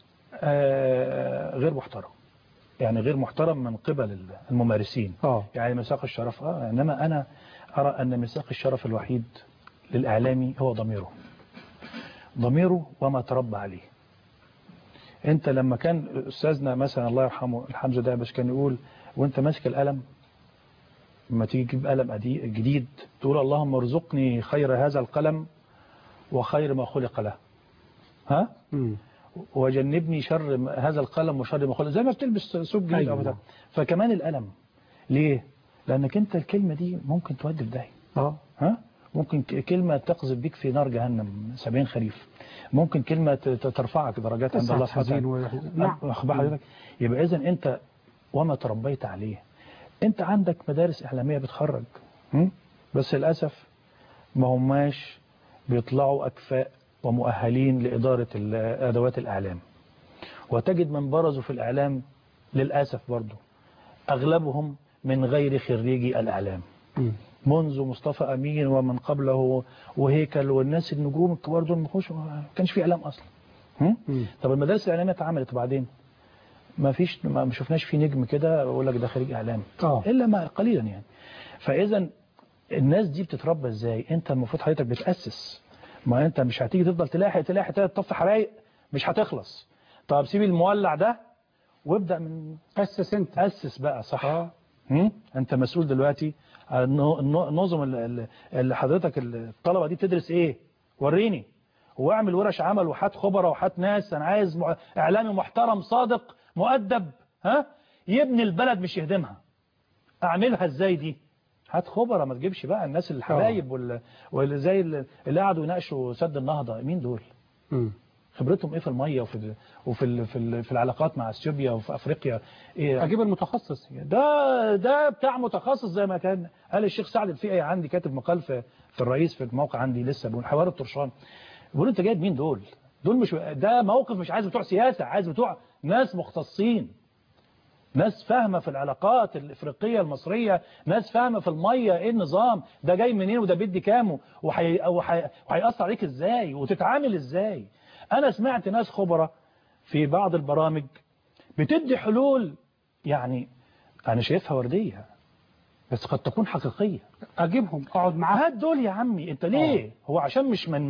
غير محترم، يعني غير محترم من قبل الممارسين. يعني ميثاق الشرف إنما أنا أرى أن ميثاق الشرف الوحيد للإعلامي هو ضميره وما تربى عليه. أنت لما كان أستاذنا مثلا الله يرحمه الحمزة دعبس كان يقول وأنت ماسك القلم لما تيجي تجيب قلم جديد تقول اللهم ارزقني خير هذا القلم وخير ما خلق له. وجنبني شر هذا القلم وشر ما خلق، زي ما بتلبس ثوب جديد أو بتاع. فكمان القلم ليه؟ لأنك أنت الكلمة دي ممكن تودي في داهية. ها؟ ممكن كلمة تقذف بيك في نار جهنم 70 خريف، ممكن كلمة ترفعك درجات عند الله سبحانه وتعالى. نعم. حضرتك يبقى إذن أنت وما تربيت عليه. أنت عندك مدارس إعلامية بتخرج، بس للأسف ما هماش بيطلعوا أكفاء ومؤهلين لإدارة أدوات الإعلام. وتجد من برزوا في الإعلام للأسف برضو أغلبهم من غير خريجي الإعلام، منذ مصطفى أمين ومن قبله وهيكل والناس النجوم الكبار دول ما كانش في إعلام أصلا. طب المدارس الإعلامية اتعملت وبعدين ما شفناش في نجم كده يقول لك ده خريج إعلام إلا ما قليلا يعني. فإذا الناس دي بتتربى إزاي؟ أنت المفروض حضرتك بتأسس، ما أنت مش هتيجي تفضل تلاحق تطفي حرايق مش هتخلص. طب سيب المولع ده وابدأ من أسس. أنت أسس بقى صح. أنت مسؤول دلوقتي النظم اللي حضرتك الطلبة دي بتدرس إيه؟ وريني، واعمل ورش عمل وحات خبراء وحات ناس. أنا عايز إعلامي محترم صادق مؤدب يبني البلد مش يهدمها. أعملها إزاي دي؟ هات خبراء، ما تجيبش بقى الناس الحبايب واللي زي اللي قعدوا يناقشوا سد النهضة. مين دول؟ خبرتهم ايه في الميه وفي العلاقات مع اثيوبيا وفي افريقيا؟ ايه؟ اجيب المتخصص. ده بتاع متخصص زي ما كان قال الشيخ سعد الفقي. عندي كاتب مقال في الرئيس في الموقع عندي لسه بيقول حوار الطرشان. بيقول انت جايب مين دول مش ده موقف مش عايز بتوع سياسه، عايز بتوع ناس مختصين، ناس فاهمه في العلاقات الافريقيه المصريه، ناس فاهمه في الميه ايه النظام ده جاي منين وده بيدي كام وهيأثر عليك ازاي وتتعامل ازاي. أنا سمعت ناس خبراء في بعض البرامج بتدي حلول يعني أنا شايفها وردية بس قد تكون حقيقية. أجيبهم أقعد معاه. هات دول يا عمي. أنت ليه؟ هو عشان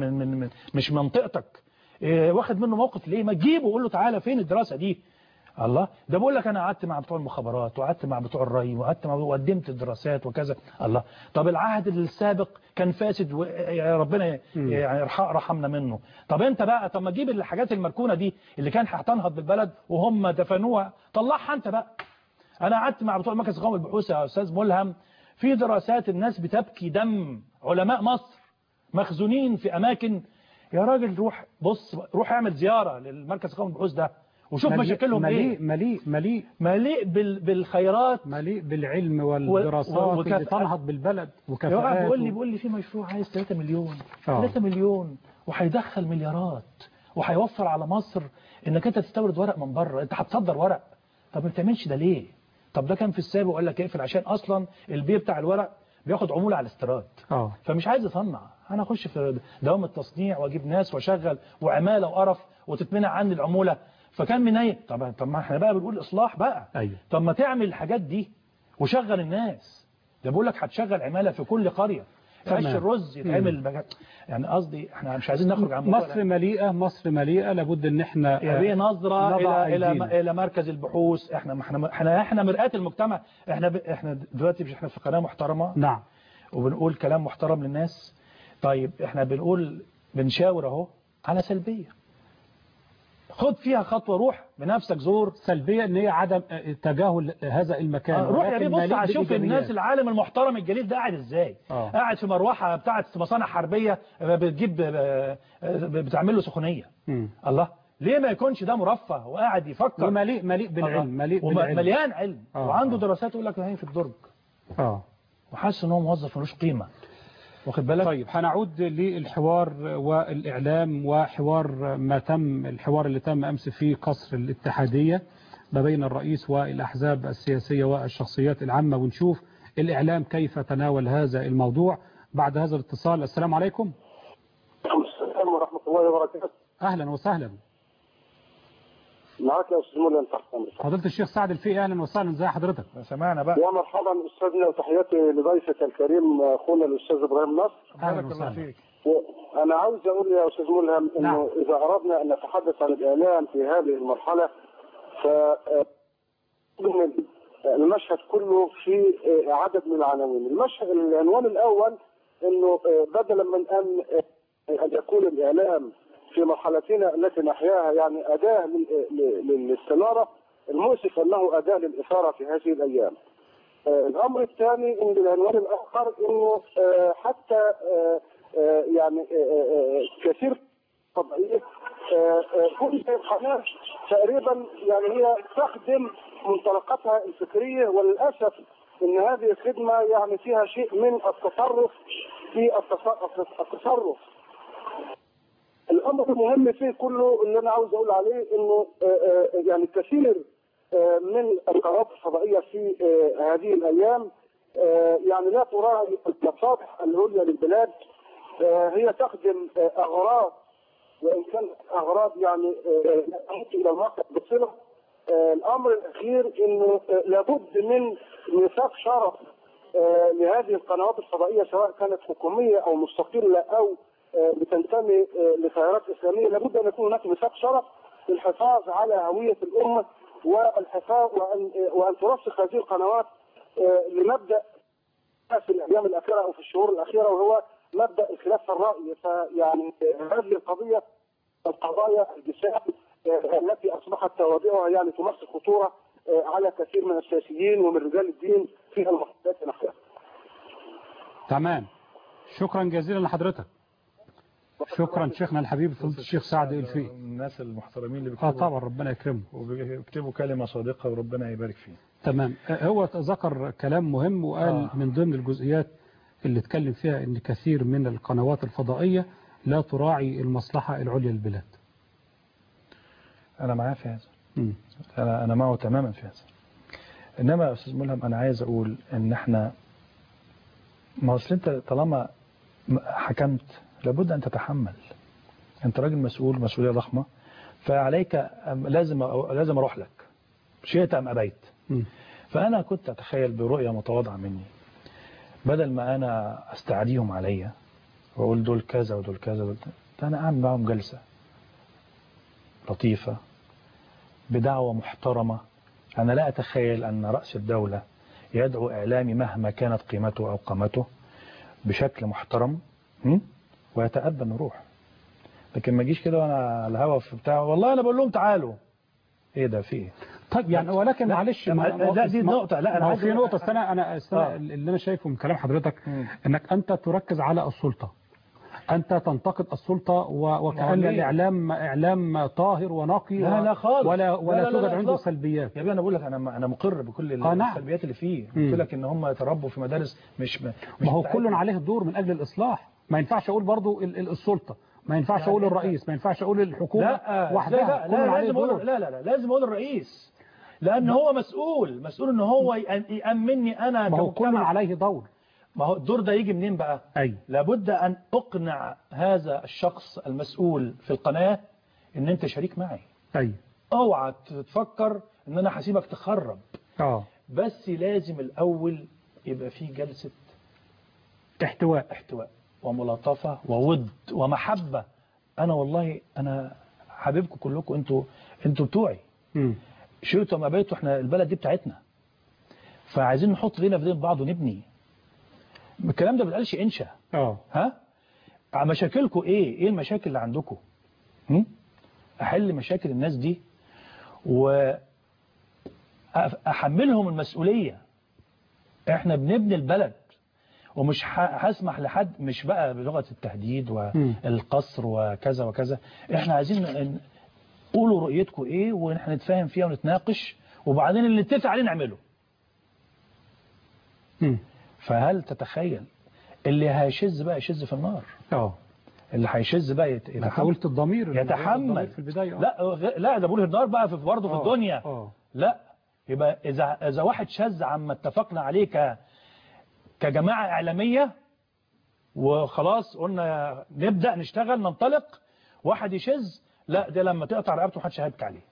مش منطقتك واخد منه موقف ليه؟ ما تجيبه وقول له تعالى فين الدراسة دي؟ الله ده بقول لك أنا قعدت مع بتوع المخابرات وقعدت مع بتوع الري وقدمت الدراسات وكذا. الله طب العهد السابق كان فاسد ربنا يعني رحمنا منه. طب انت بقى طب ما تجيب الحاجات المركونة دي اللي كان هتنهض بالبلد وهم دفنوها طلعها انت بقى. انا قعدت مع بتوع مركز قومي البحوث يا استاذ ملهم في دراسات الناس بتبكي دم علماء مصر مخزونين في اماكن. يا راجل روح اعمل زيارة للمركز قومي البحوث ده وشوف مشاكلهم ايه. مليء بالخيرات، مليء بالعلم والدراسات اللي تنهض بالبلد وكفاءات. بيقول لي في مشروع عايز 3 مليون 3 مليون وهيدخل مليارات وهيوفر على مصر انك انت تستورد ورق من بره. انت هتصدر ورق. طب ما بتعملش ده ليه؟ طب ده كان في السابق وقال لك اقفل عشان اصلا البيع بتاع الورق بياخد عمولة على الاستيراد. فمش عايز يصنع. انا اخش في دوام التصنيع واجيب ناس واشغل وعماله وقرف وتتمنع عني العمولة. فكان من ايه؟ طب ما احنا بقى بنقول اصلاح بقى. أيوة. طب ما تعمل الحاجات دي وشغل الناس. ده بقول لك هتشغل عماله في كل قريه. قش الرز يتعمل يعني قصدي احنا مش عايزين نخرج عن مصر مليئه لابد ان احنا يعني نظره الى مركز البحوث. احنا مرآة المجتمع. احنا دلوقتي مش احنا في قناه محترمه. نعم. وبنقول كلام محترم للناس. طيب احنا بنشاور اهو على سلبيه. خد فيها خطوة. روح بنفسك زور. سلبية ان هي عدم تجاهل هذا المكان. روح يا بص شوف الناس العالم المحترم الجليل ده قاعد ازاي. قاعد في مروحة بتاعت مصانع حربية بتعمل له سخونية. الله ليه ما يكونش ده مرفه وقاعد يفكر ومليء بالعلم. مليان علم وعنده دراسات يقول لك هي في الدرج. وحاسس ان هو موظف ملوش قيمة. واخد بالك. طيب هنعود للحوار والإعلام وحوار الحوار اللي تم أمس في قصر الاتحادية ما بين الرئيس والأحزاب السياسية والشخصيات العامة ونشوف الإعلام كيف تناول هذا الموضوع بعد هذا الاتصال. السلام عليكم. السلام ورحمة الله وبركاته. أهلا وسهلا. معك يا أستاذ مولى تحت أمرك. فضيلة الشيخ سعد الفقي أهلا وسهلا. ازي حضرتك؟ سمعنا بقى. يا مرحبا أستاذنا وتحياتي لضيفك الكريم أخونا الأستاذ إبراهيم نصر. أهلا وسهلا. أنا عاوز أقول يا أستاذ ملهم إنه إذا أردنا أن نتحدث عن الإعلام في هذه المرحلة المشهد كله في عدد من العناوين. العنوان الأول إنه بدلا من أن يكون الإعلام في مرحلتنا التي نحياها يعني أداة للاستنارة، المؤسف أنه أداة للإثارة في هذه الأيام. الأمر الثاني إن العنوان الآخر إنه حتى يعني كثير طبيعية كل قناة تقريبا يعني هي تخدم منطلقاتها الفكرية، وللأسف إن هذه الخدمة يعني فيها شيء من التصرف في التصرف. الأمر المهم فيه كله اللي أنا عاوز أقول عليه إنه يعني كثير من القنوات الفضائية في هذه الأيام يعني لا تراعي المصالح العليا للبلاد، هي تخدم أغراض، وإن كان أغراض يعني لا تمت إلى الواقع بصلة. الأمر الأخير إنه لابد من ميثاق شرف لهذه القنوات الفضائية سواء كانت حكومية أو مستقلة أو بتنتمي لتيارات إسلامية، لابد أن يكون هناك ميثاق شرف للحفاظ على هوية الأمة والحفاظ وأن ترسخ هذه القنوات لمبدأ في الأيام الأخيرة أو في الشهور الأخيرة، وهو مبدأ الخلاف في الرأي. فيعني هذه القضية القضايا الجسام التي أصبحت توابعها يعني تمثل خطورة على كثير من السياسيين ومن رجال الدين في المحافظات نفسها. تمام، شكرا جزيلا لحضرتك. شكرا شيخنا الحبيب فضيلة الشيخ سعد الفقي. الناس المحترمين اللي بيكتبوا طبعا ربنا يكرمه وبيكتبوا كلمة صادقة وربنا يبارك فيه. تمام. هو ذكر كلام مهم وقال من ضمن الجزئيات اللي اتكلم فيها ان كثير من القنوات الفضائية لا تراعي المصلحة العليا للبلاد. انا معاه في هذا، انا معه تماما في هذا. انما يا استاذ ملهم انا عايز اقول ان احنا ما اصل انت طالما حكمت لابد ان تتحمل. انت راجل مسؤول مسؤولية ضخمة، فعليك لازم اروح لك شئت ام ابيت. فانا كنت اتخيل برؤية متواضعة مني، بدل ما انا استعديهم عليا واقول دول كذا ودول كذا ودول كذا، انا اعمل معهم جلسة لطيفة بدعوة محترمة. انا لا اتخيل ان رأس الدولة يدعو اعلامي مهما كانت قيمته او قامته بشكل محترم ويتأبى نروح. لكن ما اجيش كده وانا على الهوا في بتاع والله انا بقول لهم تعالوا ايه ده في ايه. طيب يعني ولكن معلش لا دي نقطة. لا انا في نقطة انا اللي انا شايفه من كلام حضرتك انك انت تركز على السلطة، انت تنتقد السلطة وكأن الاعلام اعلام طاهر ونقي. لا خالص ولا توجد عنده سلبيات. يا ابني انا بقول لك انا مقر بكل السلبيات اللي فيه. قلت لك ان هم يتربوا في مدارس مش ما هو كل عليه الدور من اجل الاصلاح. ما ينفعش اقول برضو السلطة، ما ينفعش اقول الرئيس، ما ينفعش اقول الحكومة وحدها. لا لازم اقول الرئيس، لان هو مسؤول ان هو يأمنني انا. ما هو كل عليه دور. ما هو الدور ده يجي منين بقى؟ لابد ان اقنع هذا الشخص المسؤول في القناة ان انت شريك معي. اوعى تفكر ان انا هسيبك تخرب. بس لازم الاول يبقى فيه جلسة احتواء وملاطفة وود ومحبة. انا والله انا حبيبكم كلكم، انتوا بتوعي. شئتوا ما بيتوا، احنا البلد دي بتاعتنا، فعايزين نحط ايدينا في ايدين بعض ونبني. الكلام ده ما بيتقالش انشا. ها مشاكلكم ايه المشاكل اللي عندكم؟ احل مشاكل الناس دي واحملهم المسؤولية. احنا بنبني البلد ومش هسمح لحد، مش بقى بلغة التهديد والقصر وكذا وكذا. احنا عايزين قولوا رؤيتكم ايه ونحن نتفاهم فيها ونتناقش، وبعدين اللي نتفق عليه نعمله. فهل تتخيل اللي هيشز بقى يشز في النار؟ اللي هيشز بقى قلت الضمير يتحمل في البداية. لا ده بقول النار بقى برضه في الدنيا. لا يبقى اذا واحد شز عما اتفقنا عليه كجماعة إعلامية وخلاص قلنا نبدأ نشتغل ننطلق، واحد يشز، لا ده لما تقطع رقبته محدش هيبكي عليه.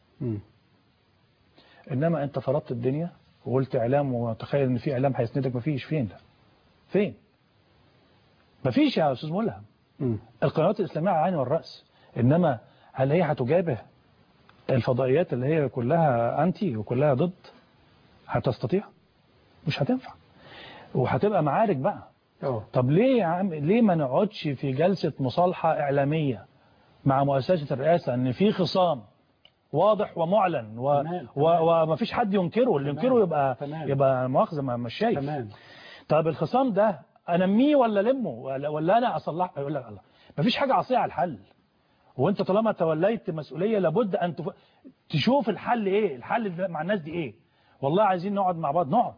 انما انت فرضت الدنيا وقلت اعلام وتخيل ان في اعلام هيسندك. مفيش. فين ده؟ فين؟ مفيش يا استاذ ملهم. القنوات الاسلاميه على العين والراس، انما هل هي هتجابه الفضائيات اللي هي كلها انتي وكلها ضد؟ هتستطيع؟ مش هتنفع، وهتبقى معارك بقى. طب ليه يا عم، ليه ما نقعدش في جلسة مصالحة إعلامية مع مؤسسة الرئاسة ان في خصام واضح ومعلن وما فيش حد ينكره، اللي ينكره يبقى مؤاخذة مش شايف. طب الخصام ده انميه ولا لمه ولا انا اصلح؟ يقول لك الله ما فيش حاجة عصية على الحل، وانت طالما توليت مسؤولية لابد ان تشوف الحل ايه، الحل مع الناس دي ايه. والله عايزين نقعد مع بعض نقعد.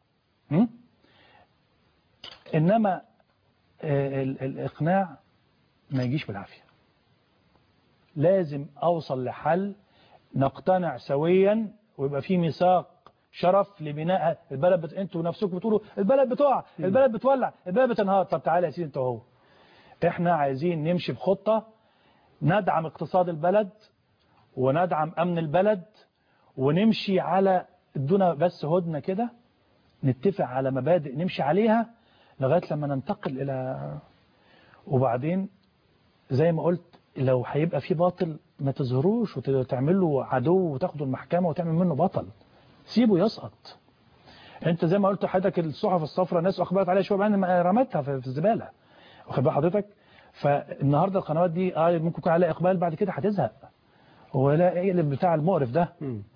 انما الاقناع ما يجيش بالعافية، لازم اوصل لحل نقتنع سويا ويبقى في ميثاق شرف لبناء البلد. انتوا نفسكم بتقولوا البلد بتقع، البلد بتولع، البلد بتنهار. طب تعالى يا سيدي انت اهو، احنا عايزين نمشي بخطة ندعم اقتصاد البلد وندعم امن البلد، ونمشي على ادونا بس هدنة كده، نتفق على مبادئ نمشي عليها لغاية لما ننتقل الى. وبعدين زي ما قلت لو هيبقى في باطل ما تظهروش وتعمل له عدو وتاخده المحكمة وتعمل منه بطل، سيبه يسقط. انت زي ما قلت حضرتك الصحف الصفراء الناس اخبرت عليها شويه بعدين رمتها في الزباله، واخد بال حضرتك. فالنهارده القنوات دي ممكن يكون عليها اقبال، بعد كده هتزهق ولا ايه اللي بتاع المقرف ده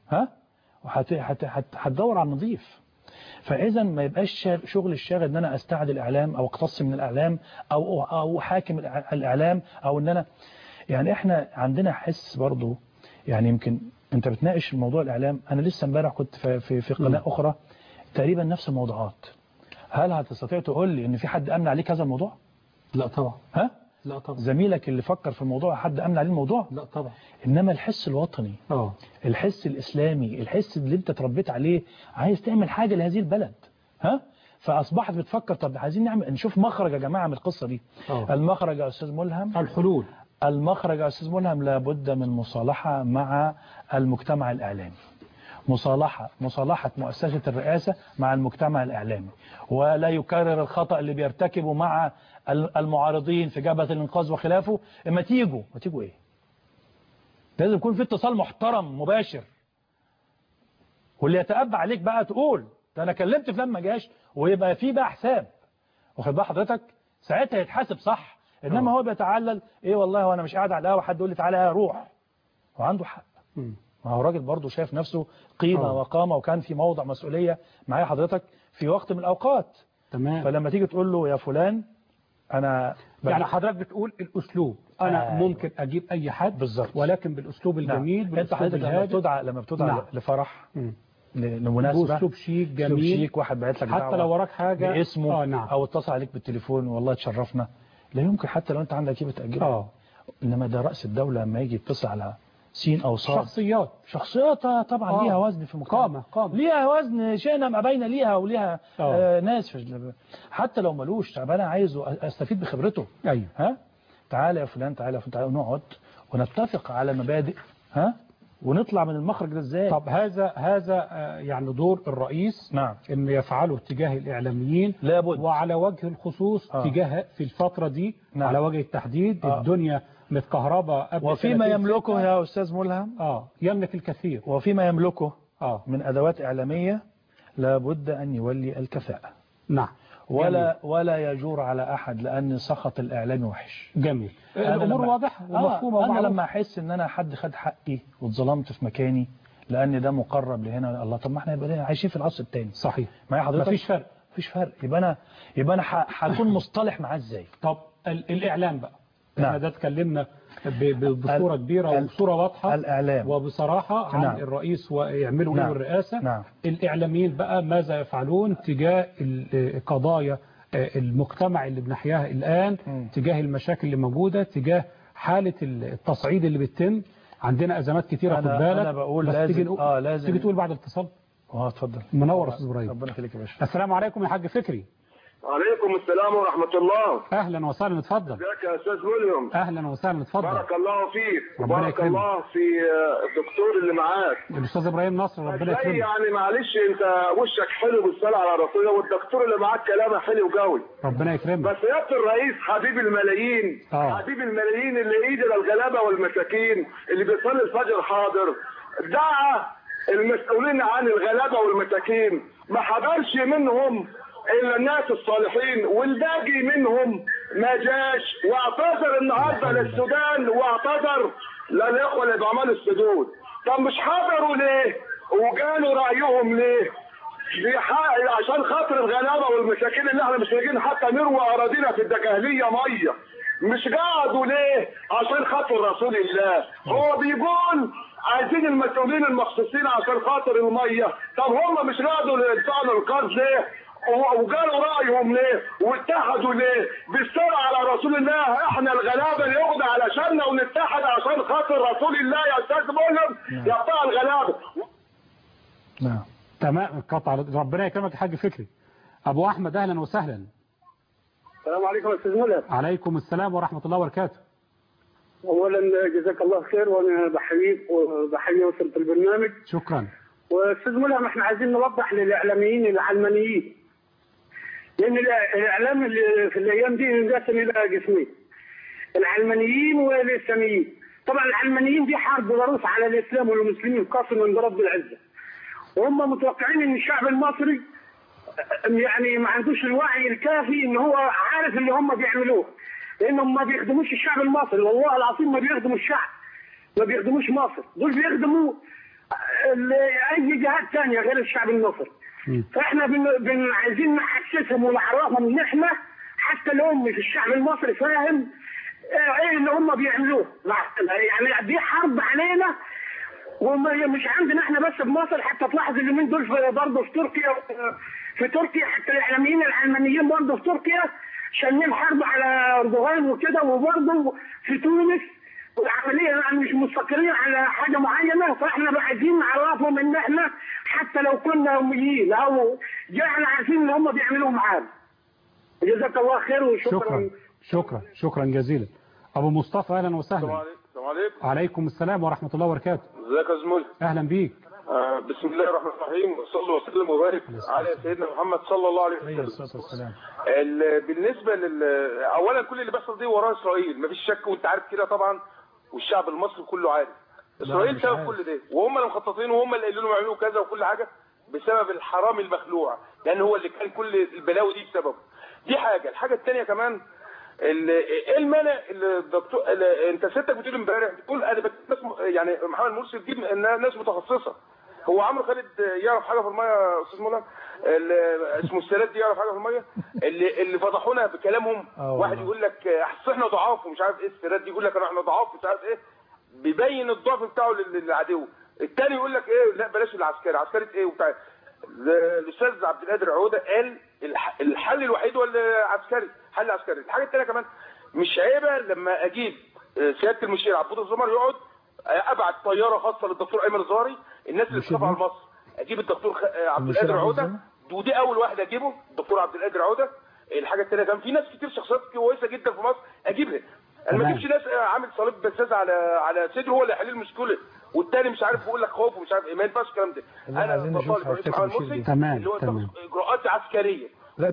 هتدور على النظيف. فاذا ما يبقاش شغل الشاغل ان انا استعد الاعلام او اقتص من الاعلام او حاكم الاعلام، او ان انا يعني احنا عندنا حس برضو. يعني يمكن انت بتناقش موضوع الاعلام، انا لسه امبارح كنت في قناه اخرى تقريبا نفس الموضوعات. هل هتستطيع تقول لي ان في حد امن عليك هذا الموضوع؟ لا طبعا. لا طبعا. زميلك اللي فكر في الموضوع حد امن عليه الموضوع؟ لا طبعا. انما الحس الوطني، الحس الاسلامي، الحس اللي انت تربيت عليه، عايز تعمل حاجه لهذه البلد، فاصبحت بتفكر طب عايزين نشوف مخرج يا جماعه من القصه دي. المخرج يا استاذ ملهم، الحلول. المخرج يا استاذ ملهم لابد من مصالحه مع المجتمع الاعلامي، مصالحة مؤسسة الرئاسة مع المجتمع الإعلامي، ولا يكرر الخطأ اللي بيرتكبه مع المعارضين في جبهة الإنقاذ وخلافه. اما تيجوا ايه، لازم يكون في اتصال محترم مباشر، واللي يتأبع عليك بقى تقول ده انا كلمت فلان ما جاش، ويبقى في بقى حساب، واخد بال حضرتك، ساعتها يتحاسب صح. انما هو بيتعلل ايه والله وانا مش قاعد على القهوه حد يقول لي تعالى روح، وعنده حق. ما هو راجل برضه شايف نفسه قيمة وقامة، وكان في موضع مسؤولية معايا حضرتك في وقت من الأوقات. تمام. فلما تيجي تقول له يا فلان أنا يعني حضرتك بتقول الأسلوب أنا ممكن أجيب أي حد بالظبط، ولكن بالأسلوب الجميل. أنت حضرتك لما بتدعى لفرح لمناسبة بأسلوب شيك جميل، شيك، واحد بعت لك دعوة حتى لو وراك حاجة باسمه أو اتصل عليك بالتليفون والله تشرفنا، لا يمكن حتى لو أنت عندك يبقى تأجيله. إنما ده رأس الدولة لما يجي يتصل على سين أو صاد، شخصيات طبعا ليها وزن في المجتمع، ليها وزن شئنا ما بين ليها وليها ناس حتى لو ملوش. طب أنا عايزه أستفيد بخبرته. أيوه. تعالى يا فلان، تعالى نقعد ونتفق على مبادئ، ونطلع من المخرج ده ازاي. طب هذا يعني دور الرئيس إنه يفعله تجاه الإعلاميين لابد، وعلى وجه الخصوص تجاه في الفترة دي على وجه التحديد. الدنيا متكهربة قبل، وفيما يملكه يا أستاذ ملهم يملك الكثير، وفيما يملكه من أدوات إعلامية لابد أن يولي الكفاءة. نعم. ولا يجور على أحد، لأن سخط الإعلام وحش. جميل. الأمور واضحة ومفهومة. أنا لما أحس إن أنا حد خد حقي واتظلمت في مكاني لأن ده مقرب لهنا، الله طب ما احنا يبقى عايشين في العصر الثاني. صحيح. معايا حضرتك؟ مفيش فرق. يبقى أنا هكون مصطلح معاه إزاي؟ طب الإعلام بقى، احنا ده اتكلمنا بصورة كبيرة وبصورة واضحة، الإعلام وبصراحة عن الرئيس ويعملوا ايه الرئاسة. الإعلاميين بقى ماذا يفعلون تجاه قضايا المجتمع اللي بنحياها الآن، تجاه المشاكل اللي موجودة، تجاه حالة التصعيد اللي بيتم. عندنا أزمات كتيرة، خد بالك. أنا بقول بس لازم تيجي تقول بعد الاتصال. اتفضل. منور أستاذ إبراهيم. ربنا يخليك يا باشا. السلام عليكم يا حاج فكري. وعليكم السلام ورحمة الله. أهلا وسهلا، اتفضل. ازيك يا أستاذ ويليام؟ أهلا وسهلا، اتفضل. بارك الله فيك وبارك الله في الدكتور اللي معاك الأستاذ إبراهيم نصر، ربنا يكرمك. يعني معلش أنت وشك حلو بالصلاة على رسول الله، والدكتور اللي معاك كلامه حلو قوي، ربنا يكرمك. بس يا الرئيس حبيب الملايين، حبيب الملايين اللي ايده للغلابة والمساكين اللي بيصلي الفجر حاضر، دعا المسؤولين عن الغلابة والمساكين، ما حضرش منهم إلا الناس الصالحين، والباقي منهم ما جاش، واعتذر النهارده للسودان واعتذر للاخوه اللي بعملوا السدود. طب مش حضروا ليه؟ وقالوا رايهم ليه؟ عشان خاطر الغلابه والمساكين اللي احنا مش لاقيين حتى نروي اراضينا في الدكاهليه ميه. مش قعدوا ليه؟ عشان خاطر رسول الله. هو بيقول عايزين المسؤولين المخصوصين عشان خاطر الميه. طب هم مش قعدوا يدفعوا القرض ليه؟ وقالوا رايهم ليه؟ واتحدوا ليه؟ بالسرعه على رسول الله. احنا الغلابه اللي يقعد علشاننا ونتحد عشان خاطر رسول الله يا استاذ مؤمن يا بتاع الغلابه. نعم تمام. قطع. ربنا يكرمك يا حاج فكري. ابو احمد اهلا وسهلا. السلام عليكم يا استاذ مولى. عليكم السلام ورحمه الله وبركاته. اولا جزاك الله خير، وانا بحييك وبحيي وسط البرنامج. شكرا. واستاذ مولى ما احنا عايزين نوضح للاعلاميين العلمانيين، لان الاعلام اللي في الايام دي انقسم الى قسمين، العلمانيين والاسلاميين. طبعا العلمانيين دي حرب ضروس على الاسلام والمسلمين قسما برب العزه، وهم متوقعين ان الشعب المصري يعني ما عندوش الوعي الكافي ان هو عارف اللي هم بيعملوه، لانهم ما بيخدموش الشعب المصري. والله العظيم ما بيخدموا الشعب، ما بيخدموش مصر، دول بيخدموا اي جهات ثانيه غير الشعب المصري. فاحنا عايزين نحسسهم ونعرفهم ان احنا حتى الامي في الشعب المصري فاهم ايه اللي هم بيعملوه. يعني دي حرب علينا، ومش عندنا احنا بس في مصر، حتى تلاحظ اليومين دول برضه في تركيا حتى الاعلاميين العلمانيين برضه في تركيا شنين حرب على اردوغان وكده، وبرضه في تونس والعمليه يعني مش مستقرين على حاجه معينه. فاحنا عايزين نعرفهم ان احنا حتى لو كنا اميين او احنا عارفين ان هم بيعملوا معانا. جزاك الله خير وشكرا. شكرا جزيلا. ابو مصطفى اهلا وسهلا. السلام عليكم. وعليكم السلام ورحمه الله وبركاته. ازيك يا زميلي؟ اهلا بيك. بسم الله الرحمن الرحيم، وصلى وسلم وبارك على سيدنا محمد صلى الله عليه وسلم. بالنسبه اولا كل اللي بيحصل دي وراه اسرائيل، مفيش شك، وانت عارف كده طبعا، والشعب المصري كله عارف. اسرائيل سبب كل ده، وهم اللي مخططين، وهم اللي قايلين لهم يعملوا كذا وكل حاجه بسبب الحرام المخلوع، لان هو اللي كان كل البلاوي دي بسببه. دي حاجه. الحاجه الثانيه كمان ايه المانع الدكتور انت سيادتك بتقول امبارح، بتقول انا يعني محمد مرسي تجيب ناس متخصصه. هو عمرو خالد يعرف حاجه في الميه يا استاذ مولانا؟ اسمه السادات دي يعرف حاجه في الميه؟ اللي فضحونا بكلامهم. واحد يقول لك اصل احنا ضعاف ومش عارف ايه، السادات دي يقول لك احنا ضعاف مش عارف ايه، بيبين الضعف بتاعه للعدو. الثاني يقول لك ايه، لا بلاش العسكري، عسكري ايه وبتاع. الاستاذ عبد القادر عوده قال الحل الوحيد هو العسكري، حل عسكري. الحاجه الثانيه كمان، مش عيبه لما اجيب سياده المشير عبود الزمر يقعد، ابعت طياره خاصه للدكتور ايمن الزهري، الناس اللي بتخاف على مصر، اجيب الدكتور عبد القادر عوده، ودي اول واحد اجيبه الدكتور عبد القادر عوده. الحاجه الثانيه كمان، في ناس كتير شخصيات كويسه جدا في مصر اجيبها. انا ما اجيبش ناس عامل صليب بساس على صدره هو اللي يحل المشكله، والتاني مش عارف بيقول لك خوف ومش عارف ايه. ما ينفعش الكلام ده. انا بطالب رئيس محمد مرسي اللي هو اجراءات عسكريه،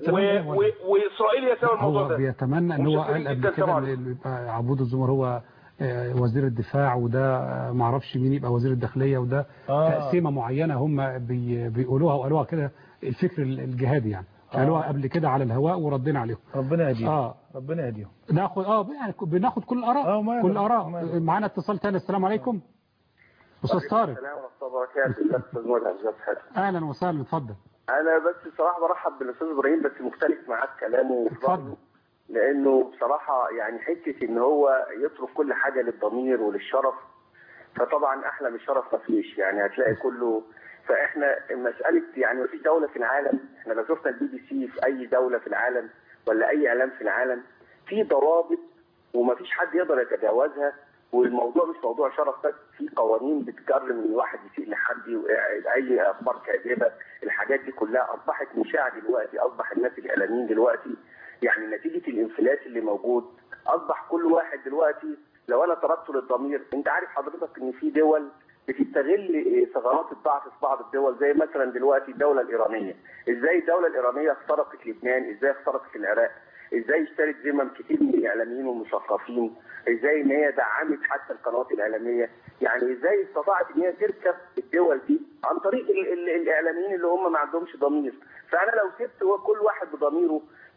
واسرائيل هي سبب الموضوع ده. هو بيتمنى ان هو قال قبل كده ان يبقى عبود الزمر هو وزير الدفاع، وده ما اعرفش مين يبقى وزير الداخليه، وده تقسيمه معينه هم بيقولوها وقالوها كده، الفكر الجهادي يعني. قالوها قبل كده على الهواء وردينا عليهم. ربنا يهديهم. ربنا يهديهم. ناخد يعني بناخد كل الاراء. كل الاراء. معانا اتصال ثاني. السلام عليكم. استاذ طارق. السلام ورحمه الله وبركاته. استاذ مولى اهلا وسهلا، اتفضل. انا بس بصراحه برحب بالاستاذ ابراهيم، بس مختلف معاه في كلامه، اتفضل. لانه بصراحه يعني حته ان هو يترك كل حاجه للضمير وللشرف، فطبعا احلى من الشرف مفيش، يعني هتلاقي كله. فاحنا مساله يعني مفيش دوله في العالم، احنا لو شفنا الBBC في اي دوله في العالم ولا اي اعلام في العالم، في ضوابط ومفيش حد يقدر يتجاوزها، والموضوع مش موضوع شرف بس، في قوانين بتجرم ان واحد يسيء لحد، اي اخبار كاذبه، الحاجات دي كلها اصبحت مشاعه دلوقتي. اصبح الناس الاعلاميين دلوقتي يعني نتيجه الانفلات اللي موجود، اصبح كل واحد دلوقتي لو انا تركته للضمير. انت عارف حضرتك ان في دول بتستغل ثغرات الضعف في بعض الدول، زي مثلا دلوقتي الدوله الايرانيه. ازاي الدوله الايرانيه اخترقت لبنان، ازاي اخترقت العراق، ازاي اشترت ذمم كتير من الاعلاميين والمثقفين، ازاي ان هي دعمت حتى القنوات الاعلاميه، يعني ازاي استطاعت ان هي تركب الدول دي عن طريق الاعلاميين اللي هم ما عندهمش ضمير. فانا لو سبت كل واحد بضميره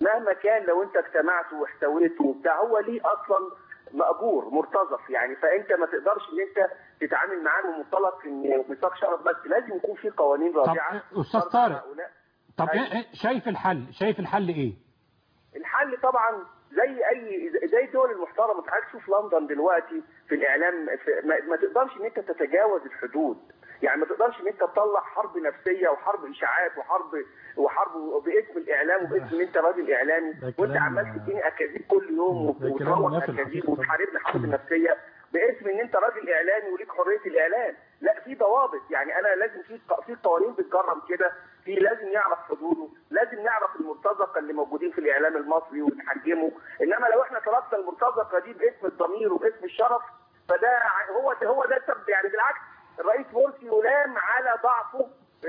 مهما كان لو انت اجتمعت واحتويت وبتاع هو ليه اصلا مأجور مرتزق يعني، فانت ما تقدرش ان انت تتعامل معاه من منطلق ان ميثاق شرف بس، لازم يكون في قوانين رادعه. طب استاذ طارق، طب شايف الحل ايه؟ الحل طبعا زي الدول المحترمه. تعال شوف لندن دلوقتي في الاعلام، ما تقدرش ان انت تتجاوز الحدود، يعني ما تقدرش ان انت تطلع حرب نفسيه وحرب اشاعات وحرب باسم الاعلام وباسم ان انت راجل اعلامي، وانت عمال تديني اكاذيب كل يوم وتروج اكاذيب وتحاربني حرب نفسيه باسم ان انت راجل اعلامي وليك حريه الاعلان. لا، في ضوابط، يعني انا لازم في قوانين بتجرم كده، في لازم يعرف حدوده، لازم نعرف المرتزقه اللي موجودين في الاعلام المصري ونحجمه. انما لو احنا تركنا المرتزقه دي باسم الضمير وباسم الشرف فده هو ده السبب. يعني بالعكس الرئيس مرسي يلام على ضعفه.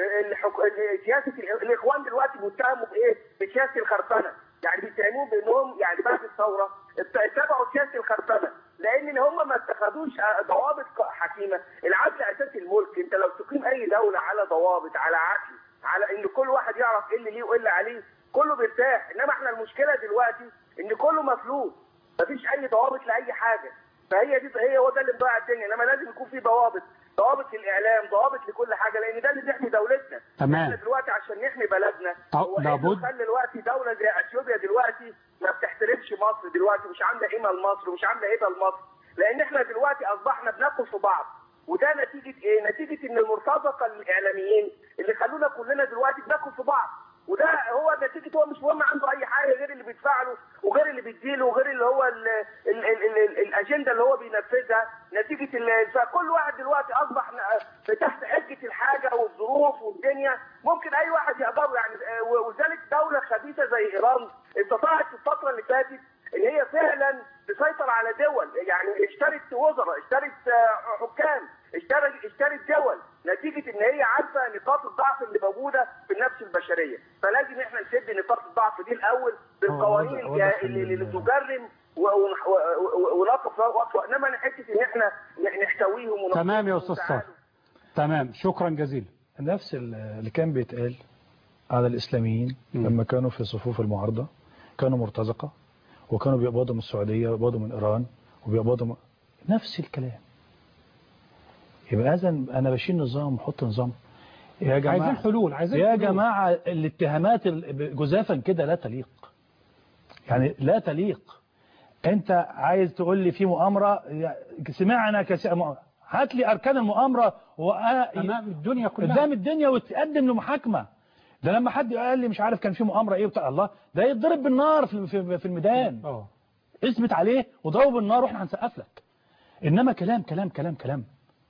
سياسه الاخوان دلوقتي بيتهموا بايه؟ بسياسه الخرفنه، يعني بيتهموهم بانهم يعني بعد الثوره اتبعوا سياسه الخرفنه، لان هم ما اتخذوش ضوابط حكيمه. العدل اساس الملك، انت لو تقيم اي دوله على ضوابط، على عدل، على ان كل واحد يعرف ايه اللي ليه وايه اللي عليه، كله بيرتاح. انما احنا المشكله دلوقتي ان كله مفلوس، مفيش اي ضوابط لاي حاجه، هو ده اللي مضيع الدنيا. انما لازم يكون في ضوابط للاعلام، ضوابط لكل حاجه، لان ده اللي بيحمي دولتنا. تمام. احنا دلوقتي عشان نحمي بلدنا لابد خلي دلوقتي دوله زي اثيوبيا دلوقتي ما بتحترمش مصر، دلوقتي مش عامله قيمه لمصر ومش عامله هيبه لمصر، لان احنا دلوقتي اصبحنا بناكل في بعض. وده نتيجه ايه؟ نتيجه ان المرتزقه الاعلاميين اللي خلونا كلنا دلوقتي بناكل في بعض، وده هو نتيجه. هو مش مهم عنده اي حاجه غير اللي بيدفع له وغير اللي بيديله وغير اللي هو الاجنده اللي هو بينفذها. نتيجه فكل واحد دلوقتي اصبح تحت حجه الحاجه والظروف والدنيا، ممكن اي واحد يقدر يعني. ولذلك دوله خبيثه زي ايران استطاعت في الفتره اللي فاتت ان هي فعلا تسيطر على دول، يعني اشترت وزراء، اشترت حكام، اشترت دول، نتيجه ان هي عارفه نقاط الضعف اللي موجوده في النفس البشريه. فلازم احنا نسد نقاط الضعف دي الاول بالقوانين اللي تجرم ونقف وقفه، انما نحكي ان احنا نحتويهم. تمام يا استاذ صالح، تمام، شكرا جزيلا. نفس اللي كان بيتقال على الاسلاميين لما كانوا في صفوف المعارضه، كانوا مرتزقه وكانوا بيقبضوا من السعوديه وبيقبضوا من ايران وبيقبضوا نفس الكلام. يبقى اذا انا بشيل نظام وحط نظام. يا جماعه عايزين حلول، يا جماعه الاتهامات جزافا كده لا تليق، يعني لا تليق. انت عايز تقول لي في مؤامره، سمعنا هات لي اركان المؤامره امام الدنيا كلها، قدام الدنيا وتقدم لمحاكمه. ده لما حد قال لي مش عارف كان في مؤامره ايه وبتاع، الله ده يتضرب بالنار في الميدان. اثبت عليه وضربه بالنار واحنا هنسقف لك. انما كلام كلام كلام كلام.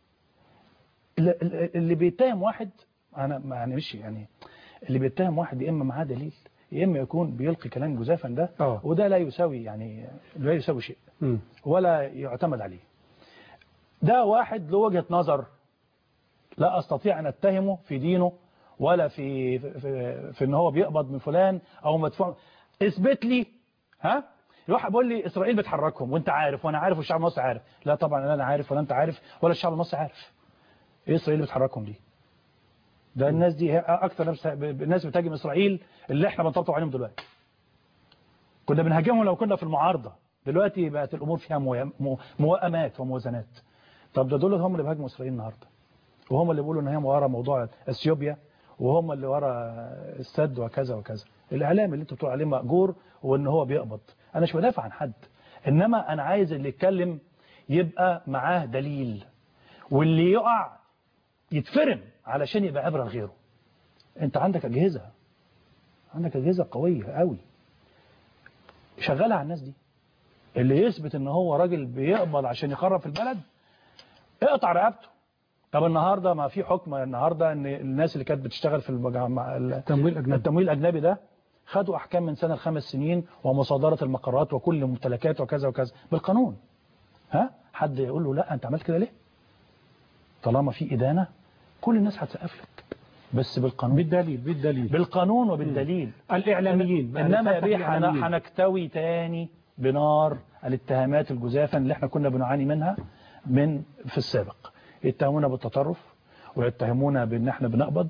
اللي بيتهم واحد، انا يعني مش يعني اللي بيتهم واحد يا اما معاه دليل يا اما يكون بيلقي كلام جزافا ده، وده لا يساوي يعني لا يساوي شيء ولا يعتمد عليه. ده واحد له وجهة نظر لا استطيع ان اتهمه في دينه ولا في ان هو بيقبض من فلان او مدفوع. اثبت لي. يروح بيقول لي اسرائيل بتحركهم وانت عارف وانا عارف والشعب المصري عارف. لا طبعا لا انا عارف ولا انت عارف ولا الشعب المصري عارف. ايه اسرائيل بتحركهم دي؟ ده الناس دي اكثر الناس بتهاجم اسرائيل اللي احنا بنطبطب عليهم دلوقتي. كنا بنهاجمهم لو كنا في المعارضه، دلوقتي بقت الامور فيها موائمات وموازنات. طب ده دول هم اللي بيهاجموا اسرائيل النهارده، وهم اللي بيقولوا ان هي ورا موضوع اثيوبيا، وهم اللي ورا السد وكذا وكذا. الاعلام اللي انتوا بتقولوا عليه مأجور وان هو بيقبض، انا مش بدافع عن حد، انما انا عايز اللي يتكلم يبقى معاه دليل، واللي يقع يتفرم علشان يبقى عبره لغيره. انت عندك اجهزه قويه قوي شغاله على الناس دي. اللي يثبت ان هو راجل بيقبض عشان يخرب في البلد اقطع رقبته. طب النهارده ما في حكم النهارده ان الناس اللي كانت بتشتغل في التمويل الاجنبي ده خدوا احكام من سنه ل5 سنين ومصادره المقرات وكل الممتلكات وكذا وكذا بالقانون. حد يقول له لا انت عملت كده ليه؟ طالما في ادانه كل الناس هتسقف لك، بس بالقانون، بالدليل بالقانون وبالدليل. الاعلاميين انما يا بيه هنكتوي تاني بنار الاتهامات الجزافا اللي احنا كنا بنعاني منها في السابق. يتهمونا بالتطرف ويتهمونا بان احنا بنقبض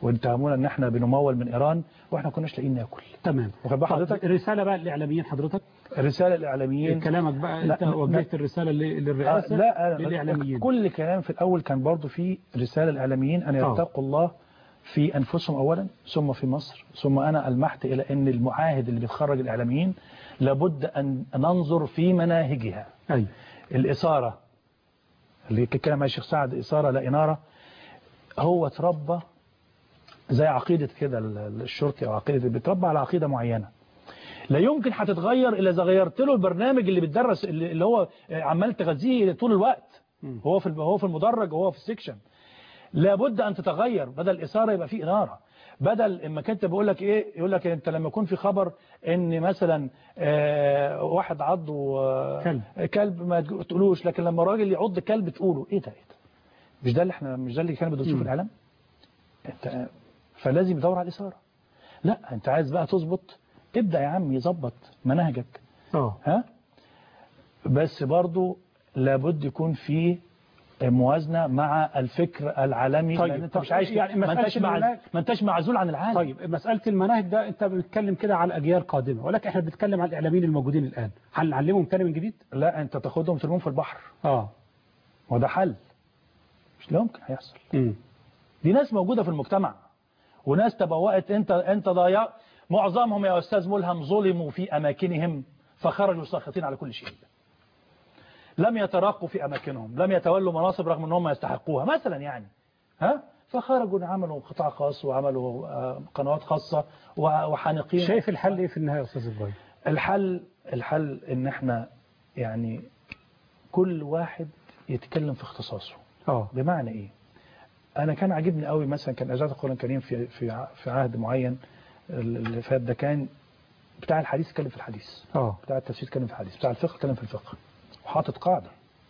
واتهمونا ان احنا بنمول من ايران واحنا ما كناش لاقيين ناكل. تمام. واخد حضرتك الرساله بقى للاعلاميين حضرتك؟ الرساله للاعلاميين كلامك بقى انت وجهت الرساله للرئاسه؟ لا للاعلاميين. كل كلام في الاول كان برضو في رساله للاعلاميين ان يتقوا الله في انفسهم اولا ثم في مصر، ثم انا المحت الى ان المعاهد اللي بتخرج الاعلاميين لابد ان ننظر في مناهجها. ايوه. الاثاره اللي كان مع الشيخ سعد، اثاره لا اناره، هو اتربى زي عقيده كده الشرطي او عقيده، بيتربى على عقيده معينه لا يمكن هتتغير الا اذا غيرت له البرنامج اللي بتدرس اللي هو عمال تغذيه طول الوقت. هو في المدرج وهو في السكشن. لابد ان تتغير، بدل الاثاره يبقى في اناره، بدل اما كنت بقول لك ايه، يقول لك انت لما يكون في خبر ان مثلا واحد عضه كلب ما تقولوش، لكن لما راجل يعض كلب تقوله ايه ده. مش ده اللي كانوا بيدرسوه في الاعلام. انت فلازم يدور على الاثاره. لا انت عايز بقى تظبط، ابدا يا عم يظبط مناهجك. ها بس برضو لابد يكون في موازنه مع الفكر العالمي. طيب انت مش عايش يعني ما انتش معزول عن العالم. طيب مساله المناهج ده انت بتتكلم كده على اجيال قادمه، ولكن احنا بنتكلم على الاعلاميين الموجودين الان، هنعلمهم تاني من جديد؟ لا انت تاخدهم ترميهم في البحر. وده حل مش يمكن هيحصل. دي ناس موجوده في المجتمع وناس تبوأت. انت ضيعت معظمهم يا استاذ ملهم ظلموا في اماكنهم فخرجوا ساخطين على كل شيء. لم يترقوا في اماكنهم، لم يتولوا مناصب رغم انهم يستحقوها مثلا يعني. فخرجوا عملوا قطاع خاص وعملوا قنوات خاصه وحانقين. شايف الحل ايه في النهايه يا استاذ ابراهيم؟ الحل ان احنا يعني كل واحد يتكلم في اختصاصه. بمعنى ايه؟ انا كان عاجبني قوي مثلا كان اذاعه القران الكريم في عهد معين اللي فات ده، كان بتاع الحديث يتكلم في الحديث، بتاع التفسير يتكلم في الحديث، بتاع الفقه يتكلم في الفقه، وحاطط قاعده.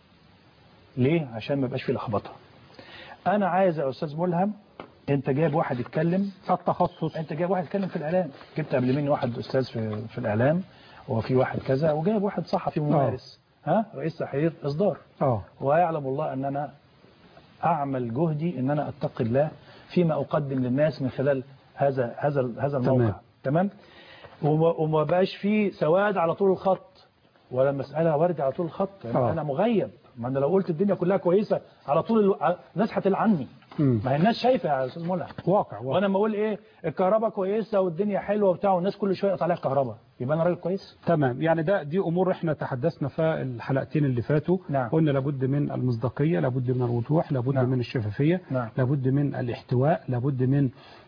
ليه؟ عشان ما يبقاش فيه لخبطه. انا عايز يا استاذ ملهم، انت جايب واحد يتكلم في التخصص، انت جايب واحد يتكلم في الاعلام، جبت قبل مني واحد استاذ في الاعلام وفي واحد كذا، وجايب واحد صحفي ممارس رئيس تحرير اصدار. ويعلم الله ان انا اعمل جهدي ان انا اتقي الله فيما اقدم للناس من خلال هذا الموقع. تمام. وما بقاش فيه سواد على طول الخط ولا مسألة وارد على طول الخط. يعني انا مغيب، ما انا لو قلت الدنيا كلها كويسة على طول الناس هتلعني. ما هي الناس شايفه يا استاذ ملهم واقع. وانا لما اقول ايه الكهرباء كويسه والدنيا حلوه وبتاع والناس كل شويه يقطع عليها الكهرباء، يبقى انا راجل كويس. تمام. يعني دي امور احنا تحدثنا فيها الحلقتين اللي فاتوا. قلنا لابد من المصداقيه، لابد من الوضوح، لابد من الشفافيه، لابد من الاحتواء، لابد من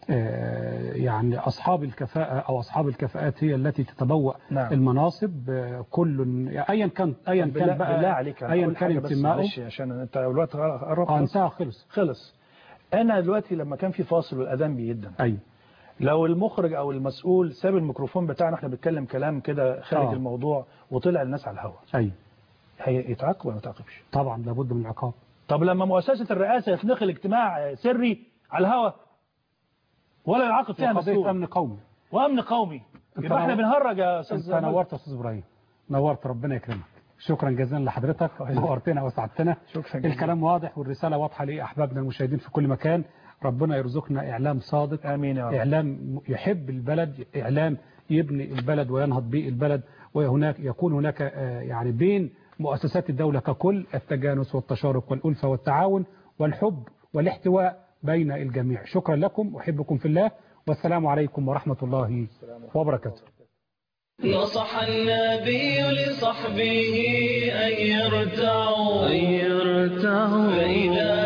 يعني اصحاب الكفاءه او اصحاب الكفاءات هي التي تتبوأ المناصب. كل ايا كان بقى بالله عليك ايا كان انتمائه، عشان انت الوقت قرب انتهى خلص. انا دلوقتي لما كان في فاصل والاذان بيدن، لو المخرج او المسؤول ساب الميكروفون بتاعنا احنا بنتكلم كلام كده خارج الموضوع وطلع الناس على الهواء، هيتعاقب ولا ما يتعاقبش؟ طبعا لابد من العقاب. طب لما مؤسسه الرئاسه يتنقل اجتماع سري على الهواء ولا يعاقب فيها مسؤول؟ امن قومي وامن قومي، يبقى احنا بنهرج يا استاذ. انت نورت يا استاذ ابراهيم، نورت، ربنا يكرمك. شكرا جزيلا لحضرتك، نورتنا وسعدتنا. الكلام واضح والرسالة واضحة لأحبابنا المشاهدين في كل مكان. ربنا يرزقنا إعلام صادق، آمين يا رب. إعلام يحب البلد، إعلام يبني البلد وينهض به البلد، وهناك يكون هناك يعني بين مؤسسات الدولة ككل التجانس والتشارك والألفة والتعاون والحب والاحتواء بين الجميع. شكرا لكم، أحبكم في الله، والسلام عليكم ورحمة الله وبركاته. نصح النبي لصحبه أن يرتعوا فإذا